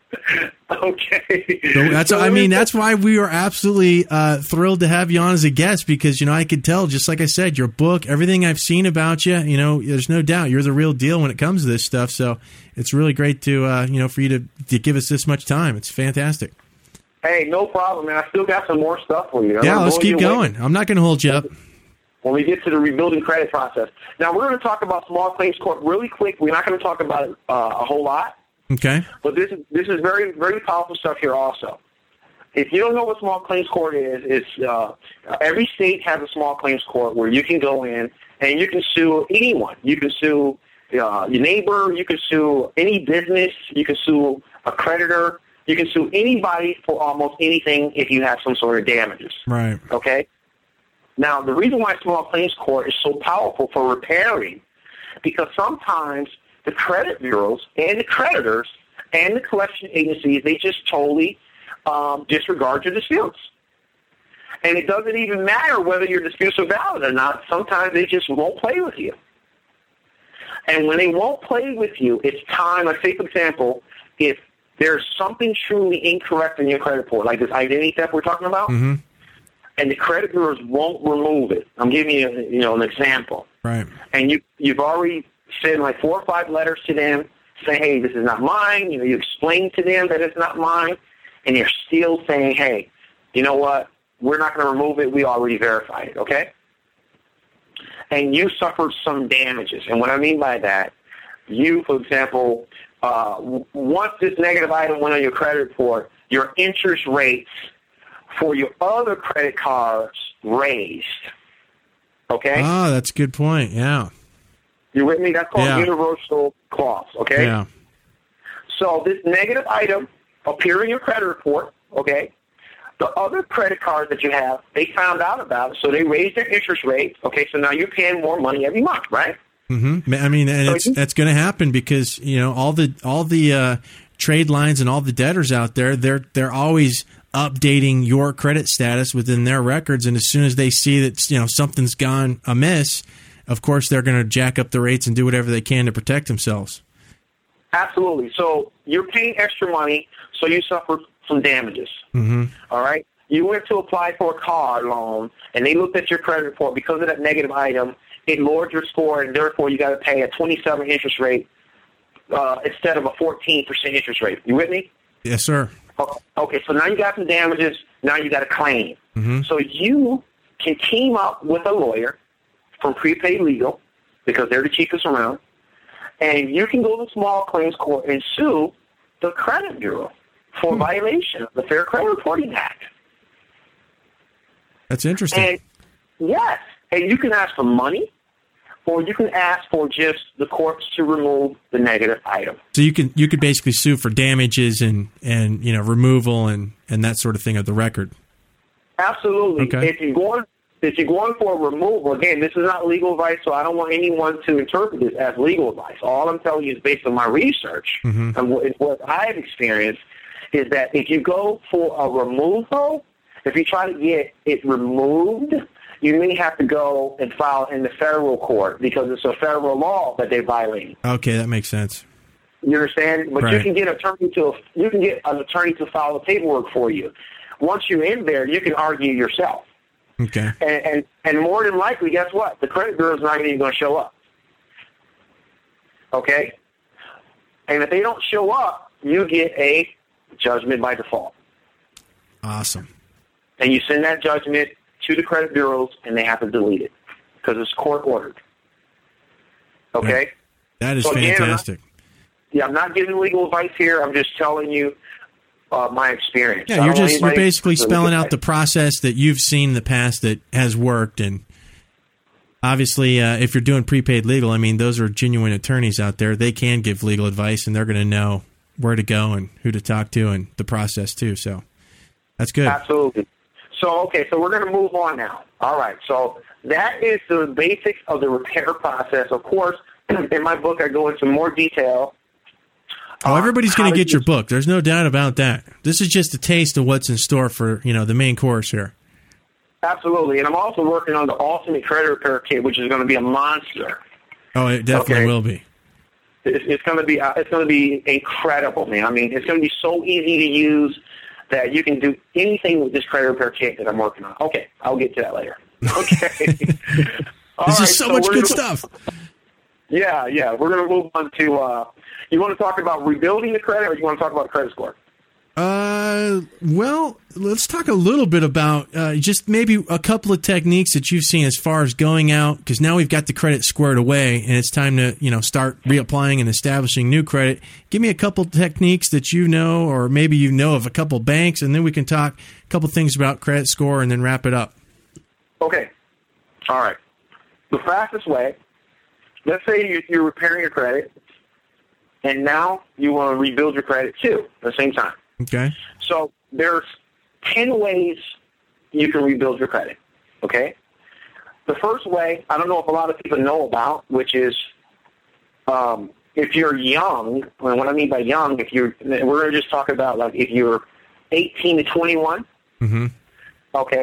Okay. So that's I mean that's why we are absolutely uh, thrilled to have you on as a guest, because you know I could tell, just like I said, your book, everything I've seen about you, you know, there's no doubt you're the real deal when it comes to this stuff. So it's really great to uh, you know for you to, to give us this much time. It's fantastic. Hey, no problem, man. I still got some more stuff for you. I'm yeah, let's keep going. Way. I'm not going to hold you up. When we get to the rebuilding credit process. Now, we're going to talk about small claims court really quick. We're not going to talk about it uh, a whole lot. Okay. But this is this is very, very powerful stuff here also. If you don't know what small claims court is, it's uh, every state has a small claims court where you can go in and you can sue anyone. You can sue uh, your neighbor. You can sue any business. You can sue a creditor. You can sue anybody for almost anything if you have some sort of damages. Right. Okay? Now, the reason why small claims court is so powerful for repairing, because sometimes the credit bureaus and the creditors and the collection agencies, they just totally um, disregard your disputes. And it doesn't even matter whether your disputes are valid or not. Sometimes they just won't play with you. And when they won't play with you, it's time. Like, say, for example, if there's something truly incorrect in your credit report, like this identity theft we're talking about, mm-hmm. and the credit bureaus won't remove it. I'm giving you, you know, an example. Right. And you, you've already sent like four or five letters to them saying, hey, this is not mine. You know, you explain to them that it's not mine, and they're still saying, hey, you know what? We're not going to remove it. We already verified it, okay? And you suffered some damages. And what I mean by that, you, for example, uh, once this negative item went on your credit report, your interest rates for your other credit cards raised, okay? Oh, that's a good point, yeah. You with me? That's called yeah. universal clause, okay? Yeah. So this negative item appeared in your credit report, okay? The other credit cards that you have, they found out about it, so they raised their interest rate. Okay, so now you're paying more money every month, right? Mm-hmm. I mean, and so it's you, that's going to happen because you know all the all the uh, trade lines and all the debtors out there, they're they're always updating your credit status within their records, and as soon as they see that you know something's gone amiss, of course they're going to jack up the rates and do whatever they can to protect themselves. Absolutely. So you're paying extra money, so you suffer some damages. Mm-hmm. All right? You went to apply for a car loan, and they looked at your credit report. Because of that negative item, it lowered your score, and therefore you got to pay a twenty-seven interest rate uh, instead of a fourteen percent interest rate. You with me? Yes, sir. Okay, so now you got some damages. Now you got a claim. Mm-hmm. So you can team up with a lawyer from Prepaid Legal, because they're the cheapest around, and you can go to small claims court and sue the credit bureau for hmm. violation of the Fair Credit Reporting Act. That's interesting. And yes, and you can ask for money, or you can ask for just the courts to remove the negative item. So you can you could basically sue for damages and, and you know removal and, and that sort of thing of the record. Absolutely. Okay. If you're going if you're going for a removal, again, this is not legal advice, so I don't want anyone to interpret this as legal advice. All I'm telling you is based on my research mm-hmm. and what, what I've experienced. Is that if you go for a removal, if you try to get it removed, you may have to go and file in the federal court because it's a federal law that they violate. Okay, that makes sense. You understand? But right. you can get an attorney to you can get an attorney to file the paperwork for you. Once you're in there, you can argue yourself. Okay. And and, and more than likely, guess what? The credit bureau is not even going to show up. Okay. And if they don't show up, you get a judgment by default. Awesome. And you send that judgment to the credit bureaus, and they have to delete it because it's court ordered. Okay? That is so again, fantastic. I'm not, yeah, I'm not giving legal advice here. I'm just telling you uh, my experience. Yeah, you're just you're basically spelling out the process that you've seen in the past that has worked, and obviously, uh, if you're doing prepaid legal, I mean, those are genuine attorneys out there. They can give legal advice, and they're going to know where to go and who to talk to and the process too. So that's good. Absolutely. So, okay, so we're going to move on now. All right, so that is the basics of the repair process. Of course, in my book, I go into more detail. Oh, everybody's going to get your book. There's no doubt about that. This is just a taste of what's in store for, you know, the main course here. Absolutely, and I'm also working on the Ultimate Credit Repair Kit, which is going to be a monster. Oh, it definitely okay. will be. It's, it's going to be uh, it's going to be incredible, man. I mean, it's going to be so easy to use that you can do anything with this credit repair kit that I'm working on. Okay, I'll get to that later. Okay. All this right, is so, so much good gonna, stuff. Yeah, yeah. We're going to move on to. Uh, you want to talk about rebuilding the credit, or you want to talk about credit score? Uh, well, let's talk a little bit about uh, just maybe a couple of techniques that you've seen as far as going out, because now we've got the credit squared away, and it's time to you know start reapplying and establishing new credit. Give me a couple techniques that you know, or maybe you know of a couple banks, and then we can talk a couple things about credit score, and then wrap it up. Okay. All right. The fastest way. Let's say you're repairing your credit, and now you want to rebuild your credit too at the same time. Okay. So there's ten ways you can rebuild your credit, okay? The first way, I don't know if a lot of people know about, which is um, if you're young, and what I mean by young, if you're, we're going to just talk about like if you're eighteen to twenty-one, mm-hmm. okay,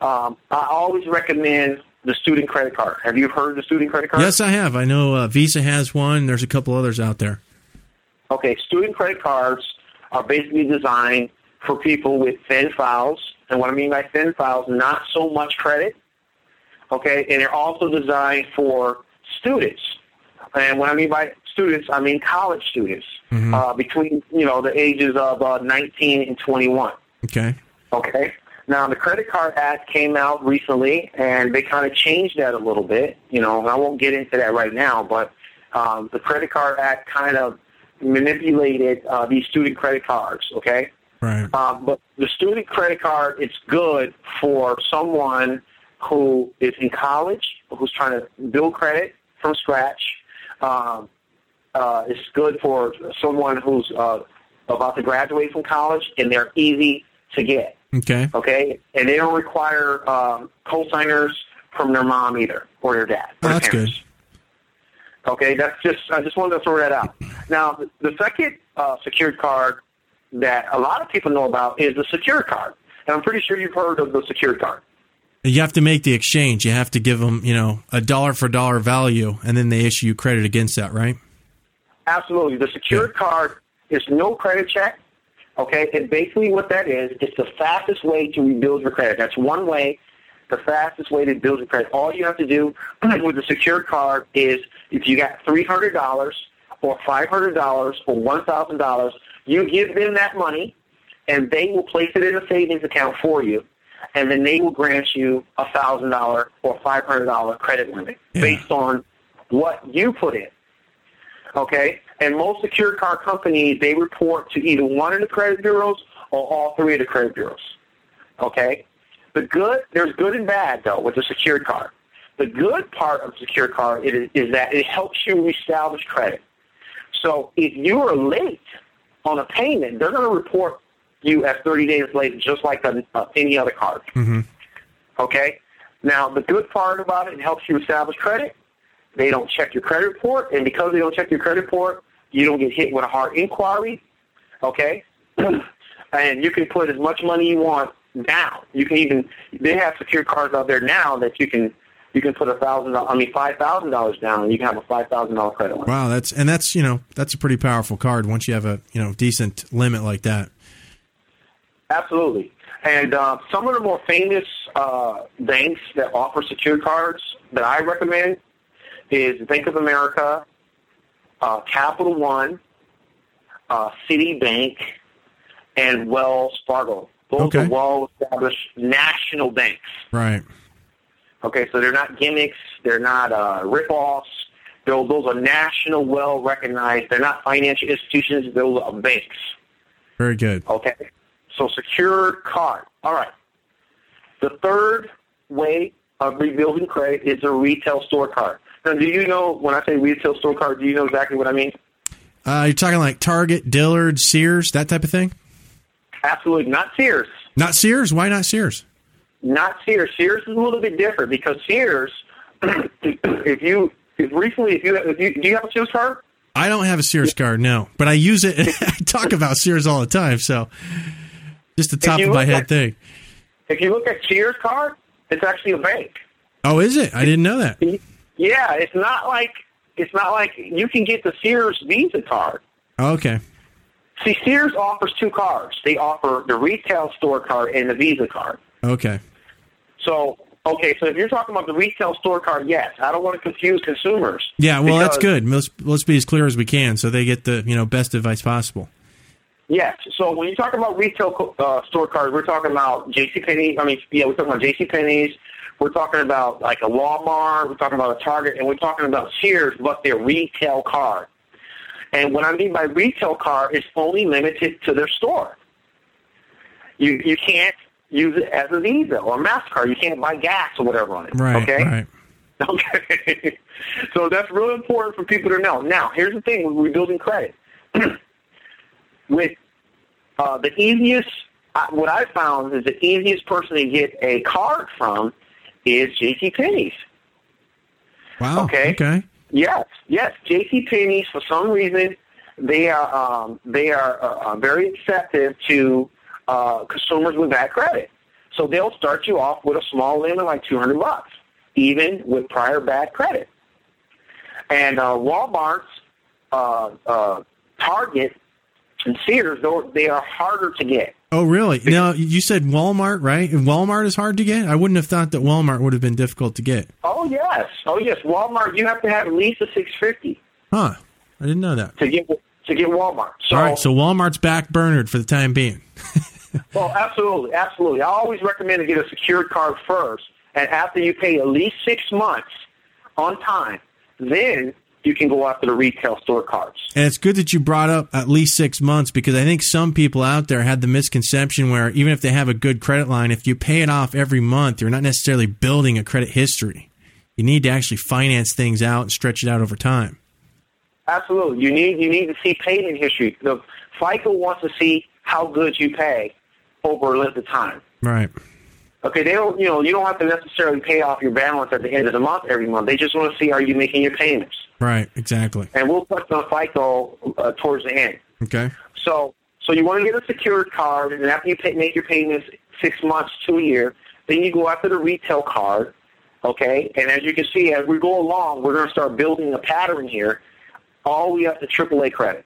um, I always recommend the student credit card. Have you heard of the student credit card? Yes, I have. I know uh, Visa has one. There's a couple others out there. Okay, student credit cards are basically designed for people with thin files. And what I mean by thin files, not so much credit. Okay, and they're also designed for students. And what I mean by students, I mean college students, mm-hmm. uh, between, you know, the ages of uh, nineteen and twenty-one. Okay. Okay. Now, the Credit Card Act came out recently, and they kind of changed that a little bit. You know, and I won't get into that right now, but um, the Credit Card Act kind of manipulated uh, these student credit cards, okay? Right. Um, but the student credit card, it's good for someone who is in college, who's trying to build credit from scratch. Um, uh, it's good for someone who's uh, about to graduate from college, and they're easy to get. Okay. Okay? And they don't require um, co-signers from their mom either, or their dad. Oh, or that's parents. good. Okay, that's just, I just wanted to throw that out. Now, the second uh, secured card that a lot of people know about is the secured card. And I'm pretty sure you've heard of the secured card. You have to make the exchange. You have to give them, you know, a dollar for dollar value, and then they issue you credit against that, right? Absolutely. The secured yeah. card is no credit check. Okay, and basically what that is, it's the fastest way to rebuild your credit. That's one way, the fastest way to build your credit. All you have to do with the secured card is if you got three hundred dollars or five hundred dollars or one thousand dollars, you give them that money, and they will place it in a savings account for you, and then they will grant you a one thousand dollars or five hundred dollars credit limit yeah. based on what you put in. Okay? And most secured card companies, they report to either one of the credit bureaus or all three of the credit bureaus. Okay? The good, there's good and bad, though, with the secured card. The good part of the secured card is, is that it helps you establish credit. So if you are late on a payment, they're going to report you as thirty days late, just like a, uh, any other card. Mm-hmm. Okay? Now, the good part about it, it helps you establish credit. They don't check your credit report, and because they don't check your credit report, you don't get hit with a hard inquiry, okay? And you can put as much money you want down. You can even, they have secured cards out there now that you can you can put a thousand, I mean five thousand dollars down, and you can have a five thousand dollar credit limit. Wow, that's and that's you know that's a pretty powerful card once you have a you know decent limit like that. Absolutely. And uh, some of the more famous uh, banks that offer secured cards that I recommend is Bank of America, uh, Capital One, uh, Citibank, and Wells Fargo. Those okay. are well-established national banks. Right. Okay, so they're not gimmicks. They're not uh, rip-offs. They're, those are national, well-recognized. They're not financial institutions. Those are banks. Very good. Okay, so secured card. All right. The third way of rebuilding credit is a retail store card. Now, do you know, when I say retail store card, do you know exactly what I mean? Uh, you're talking like Target, Dillard, Sears, that type of thing? Absolutely. Not Sears. Not Sears? Why not Sears? Not Sears. Sears is a little bit different because Sears, if you, if recently, if you, if you, do you have a Sears card? I don't have a Sears card, no. But I use it, I talk about Sears all the time, so just the top of my head at, thing. If you look at Sears card, it's actually a bank. Oh, is it? I didn't know that. Yeah, it's not like it's not like you can get the Sears Visa card. Okay. See, Sears offers two cards. They offer the retail store card and the Visa card. Okay. So, okay, so if you're talking about the retail store card, yes, I don't want to confuse consumers. Yeah, well, that's good. Let's let's be as clear as we can, so they get the you know best advice possible. Yes. So when you talk about retail uh, store cards, we're talking about JCPenney. I mean, yeah, we're talking about JCPenney's. We're talking about like a Walmart. We're talking about a Target, and we're talking about Sears, but their retail card. And what I mean by retail card is only limited to their store. You you can't use it as a Visa or a MasterCard. You can't buy gas or whatever on it. Right. Okay. Right. Okay. So that's really important for people to know. Now, here's the thing: we're rebuilding credit. With uh, the easiest, uh, what I found is the easiest person to get a card from is JCPenney's. Wow. Okay. Okay. Yes. Yes. JCPenney's, for some reason, they are um, they are uh, very accepting to uh, consumers with bad credit. So they'll start you off with a small limit, like two hundred bucks, even with prior bad credit. And uh, Walmart's, uh, uh, Target, and Sears, they are harder to get. Oh, really? Now, you said Walmart, right? Walmart is hard to get? I wouldn't have thought that Walmart would have been difficult to get. Oh, yes. Oh, yes. Walmart, you have to have at least a six fifty. Huh. I didn't know that. To get to get Walmart. So, all right, so Walmart's back-burnered for the time being. Well, absolutely, absolutely. I always recommend to get a secured card first, and after you pay at least six months on time, then you can go after the retail store cards. And it's good that you brought up at least six months because I think some people out there had the misconception where even if they have a good credit line, if you pay it off every month, you're not necessarily building a credit history. You need to actually finance things out and stretch it out over time. Absolutely. You need you need to see payment history. The FICO wants to see how good you pay over a length of time. Right. Okay, they don't, you know, you don't have to necessarily pay off your balance at the end of the month every month. They just want to see, are you making your payments? Right, exactly. And we'll touch on FICO uh, towards the end. Okay. So so you want to get a secured card, and after you pay, make your payments six months to a year, then you go after the retail card, okay? And as you can see, as we go along, we're going to start building a pattern here, all the way up to triple A credit,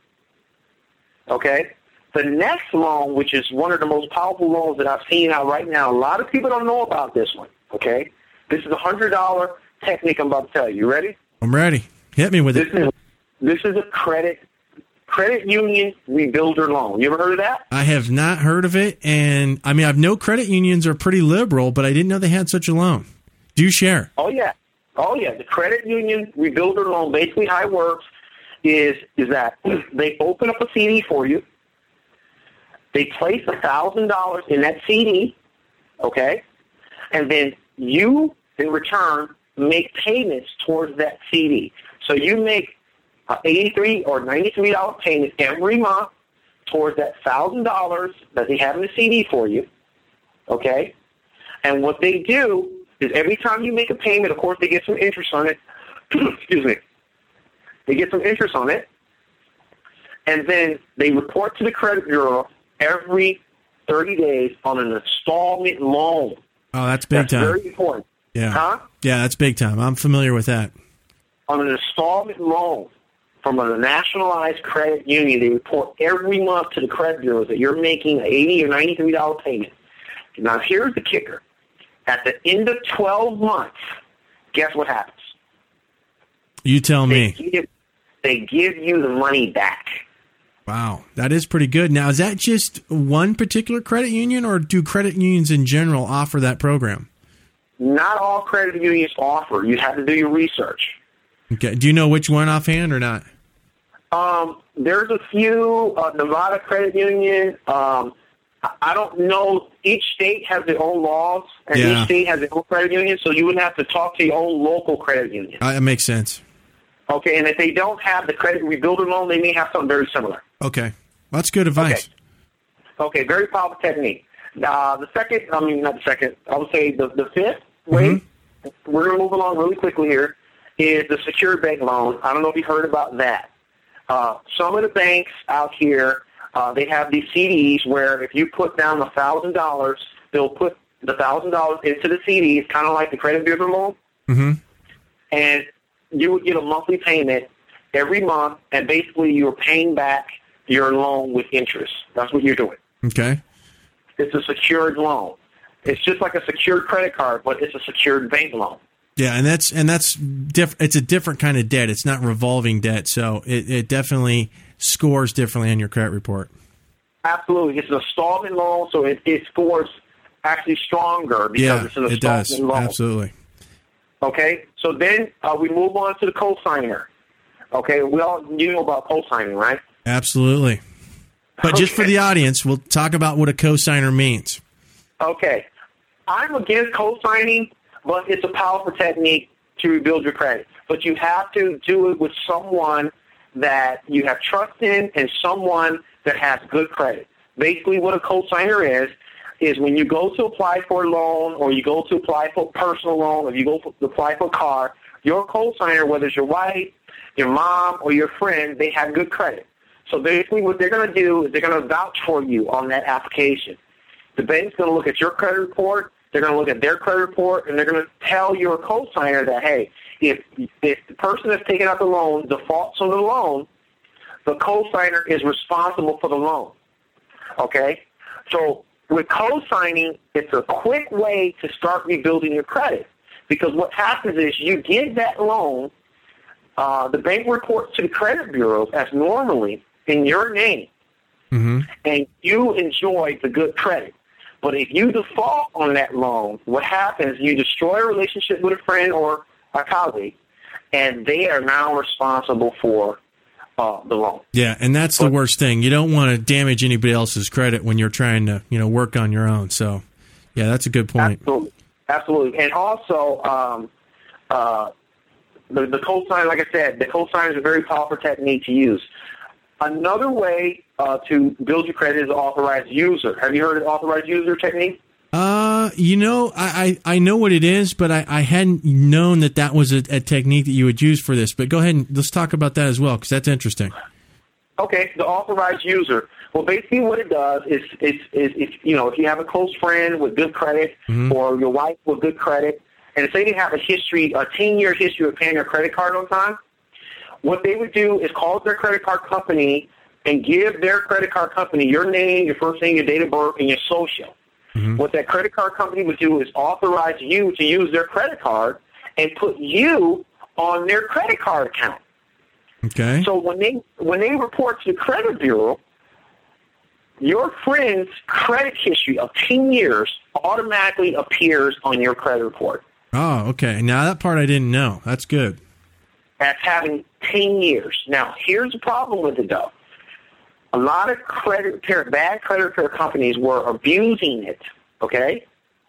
okay? The next loan, which is one of the most powerful loans that I've seen out right now, a lot of people don't know about this one, okay? This is a one hundred dollars technique I'm about to tell you. You ready? I'm ready. Hit me with this it. Is, this is a credit credit union rebuilder loan. You ever heard of that? I have not heard of it, and I mean, I know credit unions are pretty liberal, but I didn't know they had such a loan. Do share. Oh, yeah. Oh, yeah. The credit union rebuilder loan, basically how it works is, is that they open up a C D for you. They place one thousand dollars in that C D, okay? And then you, in return, make payments towards that C D. So you make an eighty-three dollars or ninety-three dollars payment every month towards that one thousand dollars that they have in the C D for you, okay? And what they do is every time you make a payment, of course, they get some interest on it. Excuse me. They get some interest on it. And then they report to the credit bureau every thirty days on an installment loan. Oh, that's big that's time. Very important. Yeah. Huh? Yeah, that's big time. I'm familiar with that. On an installment loan from a nationalized credit union, they report every month to the credit bureaus that you're making an eighty dollars or ninety-three dollars payment. Now, here's the kicker. At the end of twelve months, guess what happens? You tell They me. give, they give you the money back. Wow, that is pretty good. Now, is that just one particular credit union, or do credit unions in general offer that program? Not all credit unions offer. You have to do your research. Okay. Do you know which one offhand or not? Um, there's a few. Uh, Nevada Credit Union. Um, I don't know. Each state has their own laws, and Yeah. each state has their own credit union, so you would have to talk to your own local credit union. Uh, that makes sense. Okay, and if they don't have the credit rebuilder loan, they may have something very similar. Okay. Well, that's good advice. Okay, okay, very powerful technique. Uh, the second, I mean, not the second, I would say the, the fifth way, mm-hmm. we're going to move along really quickly here, is the secured bank loan. I don't know if you've heard about that. Uh, some of the banks out here, uh, they have these C Ds where if you put down one thousand dollars, they'll put the one thousand dollars into the C D. It's kind of like the credit builder loan. Mm-hmm. And you would get a monthly payment every month, and basically you're paying back your loan with interest. That's what you're doing. Okay. It's a secured loan. It's just like a secured credit card, but it's a secured bank loan. Yeah, and that's and that's diff- it's a different kind of debt. It's not revolving debt, so it, it definitely scores differently on your credit report. Absolutely. It's an installment loan, so it, it scores actually stronger because yeah, it's an installment it does. loan. Absolutely. Okay, so then uh, we move on to the cosigner. Okay, we all you know about cosigning, right? Absolutely. But okay. just for the audience, we'll talk about what a cosigner means. Okay. I'm against cosigning, but it's a powerful technique to rebuild your credit. But you have to do it with someone that you have trust in and someone that has good credit. Basically what a cosigner is, is when you go to apply for a loan or you go to apply for a personal loan or you go to apply for a car, your cosigner, whether it's your wife, your mom, or your friend, they have good credit. So basically what they're going to do is they're going to vouch for you on that application. The bank's going to look at your credit report. They're going to look at their credit report, and they're going to tell your co-signer that, hey, if if the person that's taking out the loan defaults on the loan, the co-signer is responsible for the loan. Okay? So with co-signing, it's a quick way to start rebuilding your credit, because what happens is you get that loan, uh, the bank reports to the credit bureaus as normally in your name, mm-hmm. and you enjoy the good credit. But if you default on that loan, what happens, you destroy a relationship with a friend or a colleague, and they are now responsible for uh, the loan. Yeah, and that's but, the worst thing. You don't want to damage anybody else's credit when you're trying to, you know, work on your own. So, yeah, that's a good point. Absolutely. Absolutely. And also, um, uh, the, the cosign, like I said, the cosign is a very powerful technique to use. Another way uh, to build your credit is authorized user. Have you heard of authorized user technique? Uh, you know, I, I, I know what it is, but I, I hadn't known that that was a, a technique that you would use for this. But go ahead and let's talk about that as well, because that's interesting. Okay, the authorized user. Well, basically what it does is, is, is if, you know, if you have a close friend with good credit, mm-hmm. or your wife with good credit, and say they have a history, a ten-year history of paying their credit card on time, what they would do is call their credit card company and give their credit card company your name, your first name, your date of birth, and your social. Mm-hmm. What that credit card company would do is authorize you to use their credit card and put you on their credit card account. Okay. So when they when they report to the credit bureau, your friend's credit history of ten years automatically appears on your credit report. Oh, okay. Now that part I didn't know. That's good. That's having ten years. Now, here's the problem with it, though. A lot of credit repair, bad credit repair companies were abusing it, okay?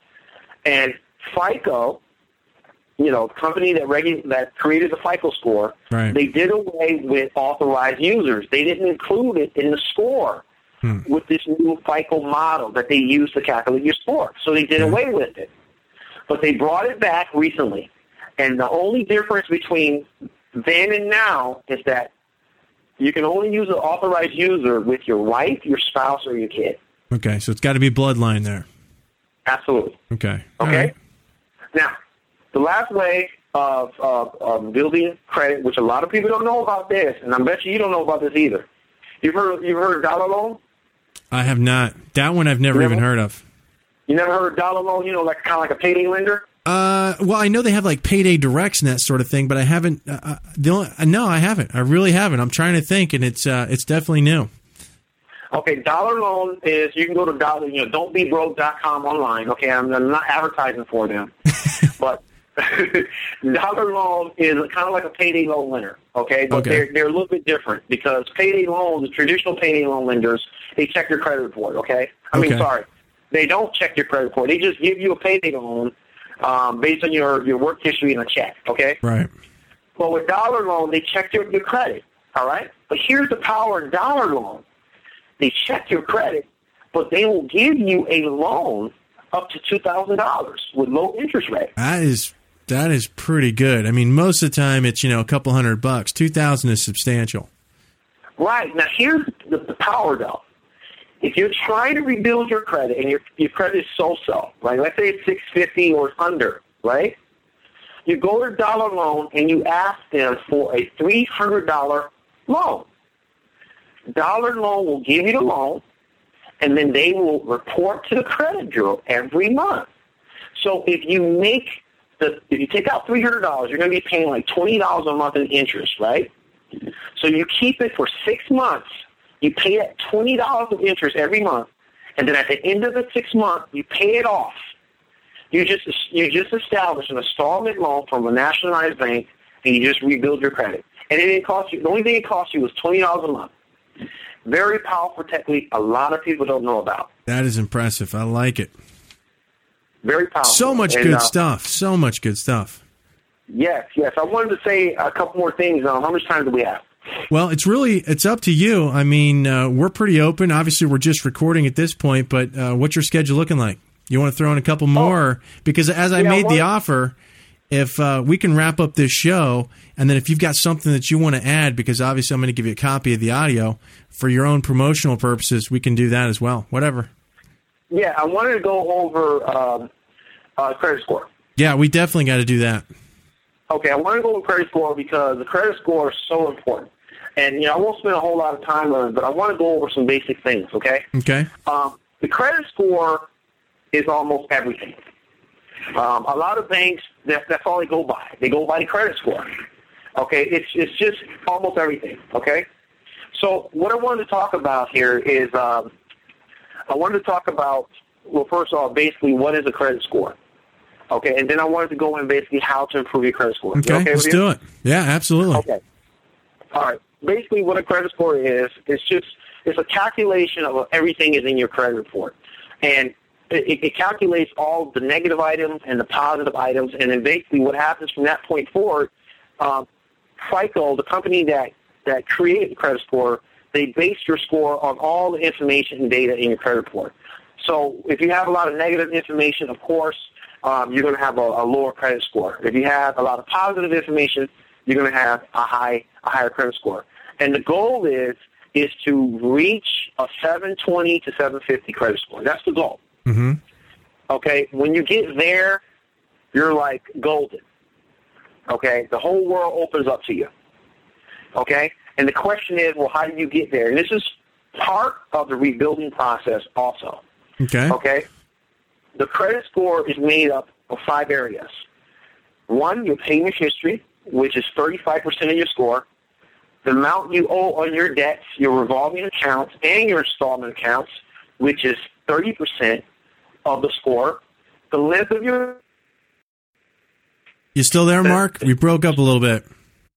And FICO, you know, company that regu- that created the FICO score, right. they did away with authorized users. They didn't include it in the score hmm. with this new FICO model that they use to calculate your score. So they did hmm. away with it. But they brought it back recently. And the only difference between then and now is that you can only use an authorized user with your wife, your spouse, or your kid. Okay, so it's got to be bloodline there. Absolutely. Okay. Okay? Right. Now, the last way of, of, of building credit, which a lot of people don't know about this, and I bet you you don't know about this either. You've heard, you've heard of dollar loan? I have not. That one I've never, never even heard of. You never heard of dollar loan, you know, like kind of like a payday lender? Uh, well, I know they have like payday directs and that sort of thing, but I haven't. Uh, the only, no, I haven't. I really haven't. I'm trying to think, and it's uh, it's definitely new. Okay, dollar loan is you can go to dollar, you know, don't be broke dot com online. Okay, I'm, I'm not advertising for them, but dollar loan is kind of like a payday loan lender. Okay, but okay. they're they're a little bit different because payday loans, the traditional payday loan lenders, they check your credit report. Okay, I mean, okay. sorry, they don't check your credit report. They just give you a payday loan. Um, based on your, your work history and a check, okay? Right. Well, with dollar loan, they check your, your credit, all right? But here's the power in dollar loan. They check your credit, but they will give you a loan up to two thousand dollars with low interest rate. That is that is pretty good. I mean, most of the time it's, you know, a couple hundred bucks. two thousand dollars is substantial. Right. Now, here's the, the power, though. If you're trying to rebuild your credit and your your credit is so-so, right? Let's say it's six fifty or under, right? You go to Dollar Loan and you ask them for a three hundred dollars loan. Dollar Loan will give you the loan, and then they will report to the credit bureau every month. So if you make the if you take out three hundred dollars, you're going to be paying like twenty dollars a month in interest, right? So you keep it for six months. You pay that twenty dollars of interest every month, and then at the end of the six months, you pay it off. You just you just establish an installment loan from a nationalized bank, and you just rebuild your credit. And it didn't cost you. The only thing it cost you was twenty dollars a month. Very powerful technique. A lot of people don't know about. That is impressive. I like it. Very powerful. So much and, good uh, stuff. So much good stuff. Yes, yes. I wanted to say a couple more things. Um, how much time do we have? Well, it's really, it's up to you. I mean, uh, we're pretty open. Obviously, we're just recording at this point, but uh, what's your schedule looking like? You want to throw in a couple more? Oh. Because as I yeah, made the offer, if uh, we can wrap up this show, and then if you've got something that you want to add, because obviously I'm going to give you a copy of the audio for your own promotional purposes, we can do that as well. Whatever. Yeah, I wanted to go over um, uh, credit score. Yeah, we definitely got to do that. Okay, I want to go over credit score because the credit score is so important. And, you know, I won't spend a whole lot of time on it, but I want to go over some basic things, okay? Okay. Um, the credit score is almost everything. Um, a lot of banks, that's, that's all they go by. They go by the credit score. Okay, it's it's just almost everything, okay? So what I wanted to talk about here is um, I wanted to talk about, well, first of all, basically what is a credit score? Okay, and then I wanted to go in basically how to improve your credit score. Okay, okay let's do it. Yeah, absolutely. Okay. All right. Basically what a credit score is, it's just, it's a calculation of everything is in your credit report. And it, it calculates all the negative items and the positive items, and then basically what happens from that point forward, um, FICO, the company that, that created the credit score, they base your score on all the information and data in your credit report. So if you have a lot of negative information, of course, um, you're going to have a, a lower credit score. If you have a lot of positive information, you're going to have a high, a higher credit score. And the goal is is to reach a seven twenty to seven fifty credit score. That's the goal. Mm-hmm. Okay, when you get there, you're like golden. Okay, the whole world opens up to you. Okay, and the question is, well, how do you get there? And this is part of the rebuilding process also. Okay. Okay, the credit score is made up of five areas. One, your payment history, which is thirty-five percent of your score. The amount you owe on your debts, your revolving accounts, and your installment accounts, which is thirty percent of the score. The length of your... You still there, Mark? We broke up a little bit.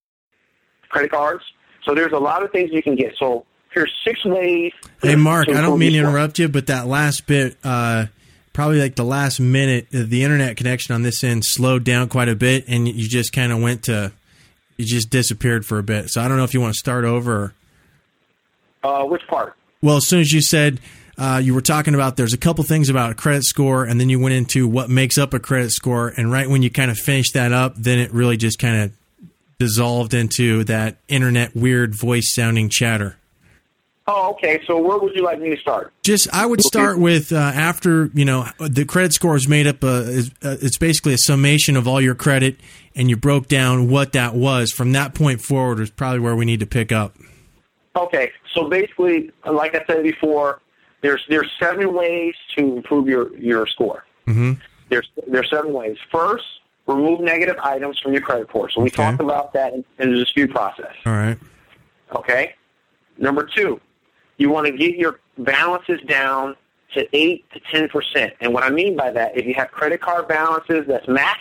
Credit cards. So there's a lot of things you can get. So here's six ways... Hey, Mark, I don't mean to score. interrupt you, but that last bit, uh, probably like the last minute, the internet connection on this end slowed down quite a bit, and you just kind of went to... You just disappeared for a bit. So I don't know if you want to start over. Uh, which part? Well, as soon as you said uh, you were talking about there's a couple things about a credit score, and then you went into what makes up a credit score, and right when you kind of finished that up, then it really just kind of dissolved into that internet weird voice-sounding chatter. Oh, okay. So where would you like me to start? Just, I would start with uh, after, you know, the credit score is made up, uh, is, uh, it's basically a summation of all your credit, and you broke down what that was. From that point forward is probably where we need to pick up. Okay. So basically, like I said before, there's there's seven ways to improve your, your score. Mm-hmm. There's there's seven ways. First, remove negative items from your credit report. So we Okay. talked about that in, in the dispute process. All right. Okay. Number two, you want to get your balances down to eight to ten percent. And what I mean by that, if you have credit card balances that's maxed,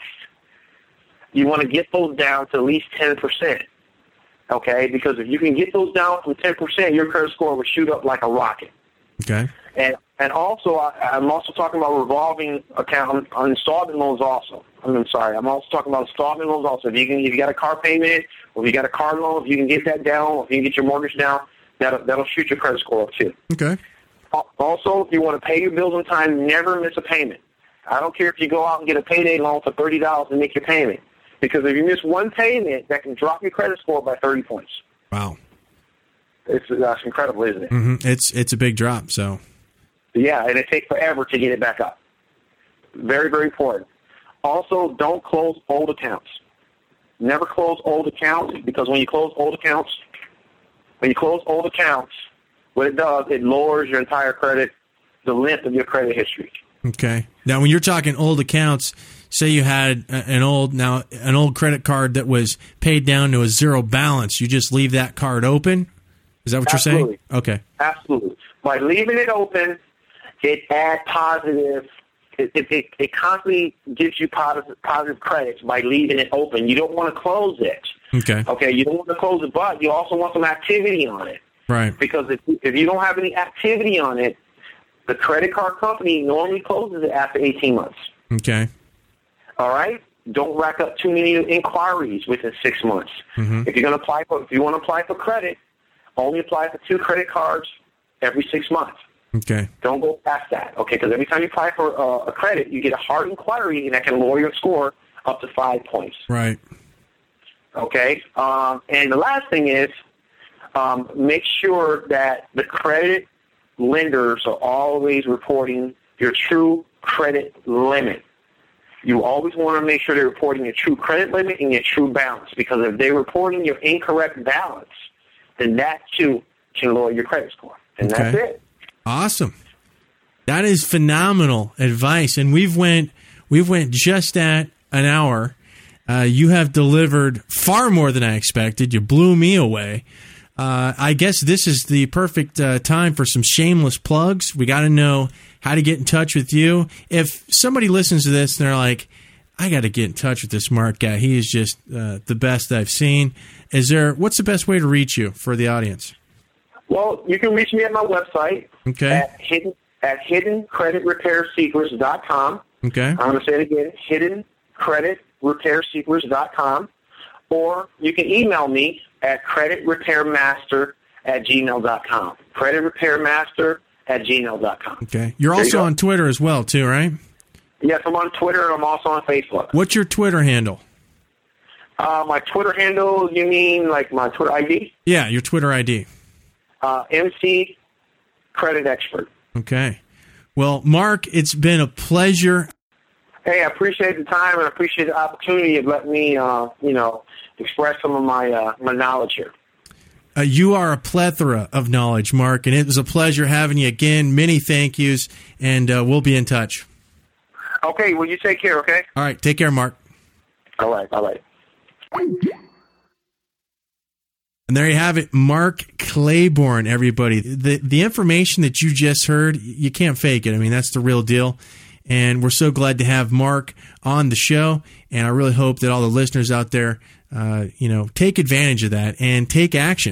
you want to get those down to at least ten percent. Okay? Because if you can get those down from ten percent, your credit score will shoot up like a rocket. Okay. And and also, I, I'm also talking about revolving account on installment loans also. I'm sorry. I'm also talking about installment loans also. If you can, if you got a car payment, or if you got a car loan, if you can get that down, or if you can get your mortgage down, that'll, that'll shoot your credit score up too. Okay. Also, if you want to pay your bills on time, never miss a payment. I don't care if you go out and get a payday loan for thirty dollars and make your payment. Because if you miss one payment, that can drop your credit score by thirty points. Wow. It's that's incredible, isn't it? Mm-hmm. It's it's a big drop. So. Yeah, and it takes forever to get it back up. Very, very important. Also, don't close old accounts. Never close old accounts, because when you close old accounts, when you close old accounts, what it does, it lowers your entire credit, the length of your credit history. Okay. Now, when you're talking old accounts, say you had an old now an old credit card that was paid down to a zero balance, you just leave that card open? Is that what Absolutely. you're saying? Okay. Absolutely. By leaving it open, it adds positive. It, it, it, it constantly gives you positive, positive credits by leaving it open. You don't want to close it. Okay. Okay. You don't want to close it, but you also want some activity on it. Right. Because if, if you don't have any activity on it, the credit card company normally closes it after eighteen months. Okay. All right? Don't rack up too many inquiries within six months. Mm-hmm. If you're going to apply for, if you want to apply for credit, only apply for two credit cards every six months. Okay. Don't go past that, okay? Because every time you apply for uh, a credit, you get a hard inquiry, and that can lower your score up to five points. Right. Okay? Um, and the last thing is, um, make sure that the credit lenders are always reporting your true credit limit. You always want to make sure they're reporting your true credit limit and your true balance, because if they're reporting your incorrect balance, then that too can lower your credit score. And okay. That's it. Awesome. That is phenomenal advice. And we've went we've went just at an hour. Uh, you have delivered far more than I expected. You blew me away. Uh, I guess this is the perfect uh, time for some shameless plugs. We got to know how to get in touch with you. If somebody listens to this and they're like, I got to get in touch with this Mark guy. He is just uh, the best I've seen. Is there? What's the best way to reach you for the audience? Well, you can reach me at my website okay. at hidden at hidden credit repair seekers dot com. Okay. I'm going to say it again, hidden credit repair seekers dot com. Or you can email me at credit repair master at gmail dot com. credit repair master at gmail dot com. Okay. You're there also you on Twitter as well, too, right? Yes, I'm on Twitter, and I'm also on Facebook. What's your Twitter handle? Uh, my Twitter handle, you mean like my Twitter I D? Yeah, your Twitter I D. Uh, M C Credit Expert. Okay. Well, Mark, it's been a pleasure. Hey, I appreciate the time and I appreciate the opportunity of letting me, uh, you know, express some of my uh, my knowledge here. Uh, you are a plethora of knowledge, Mark, and it was a pleasure having you again. Many thank yous, and uh, we'll be in touch. Okay, well, you take care, okay? All right, take care, Mark. All right, all right. And there you have it, Mark Claiborne, everybody. The the information that you just heard, you can't fake it. I mean, that's the real deal. And we're so glad to have Mark on the show. And I really hope that all the listeners out there, uh, you know, take advantage of that and take action.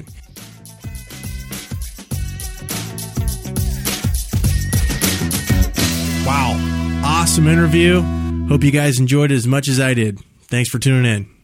Wow. Awesome interview. Hope you guys enjoyed it as much as I did. Thanks for tuning in.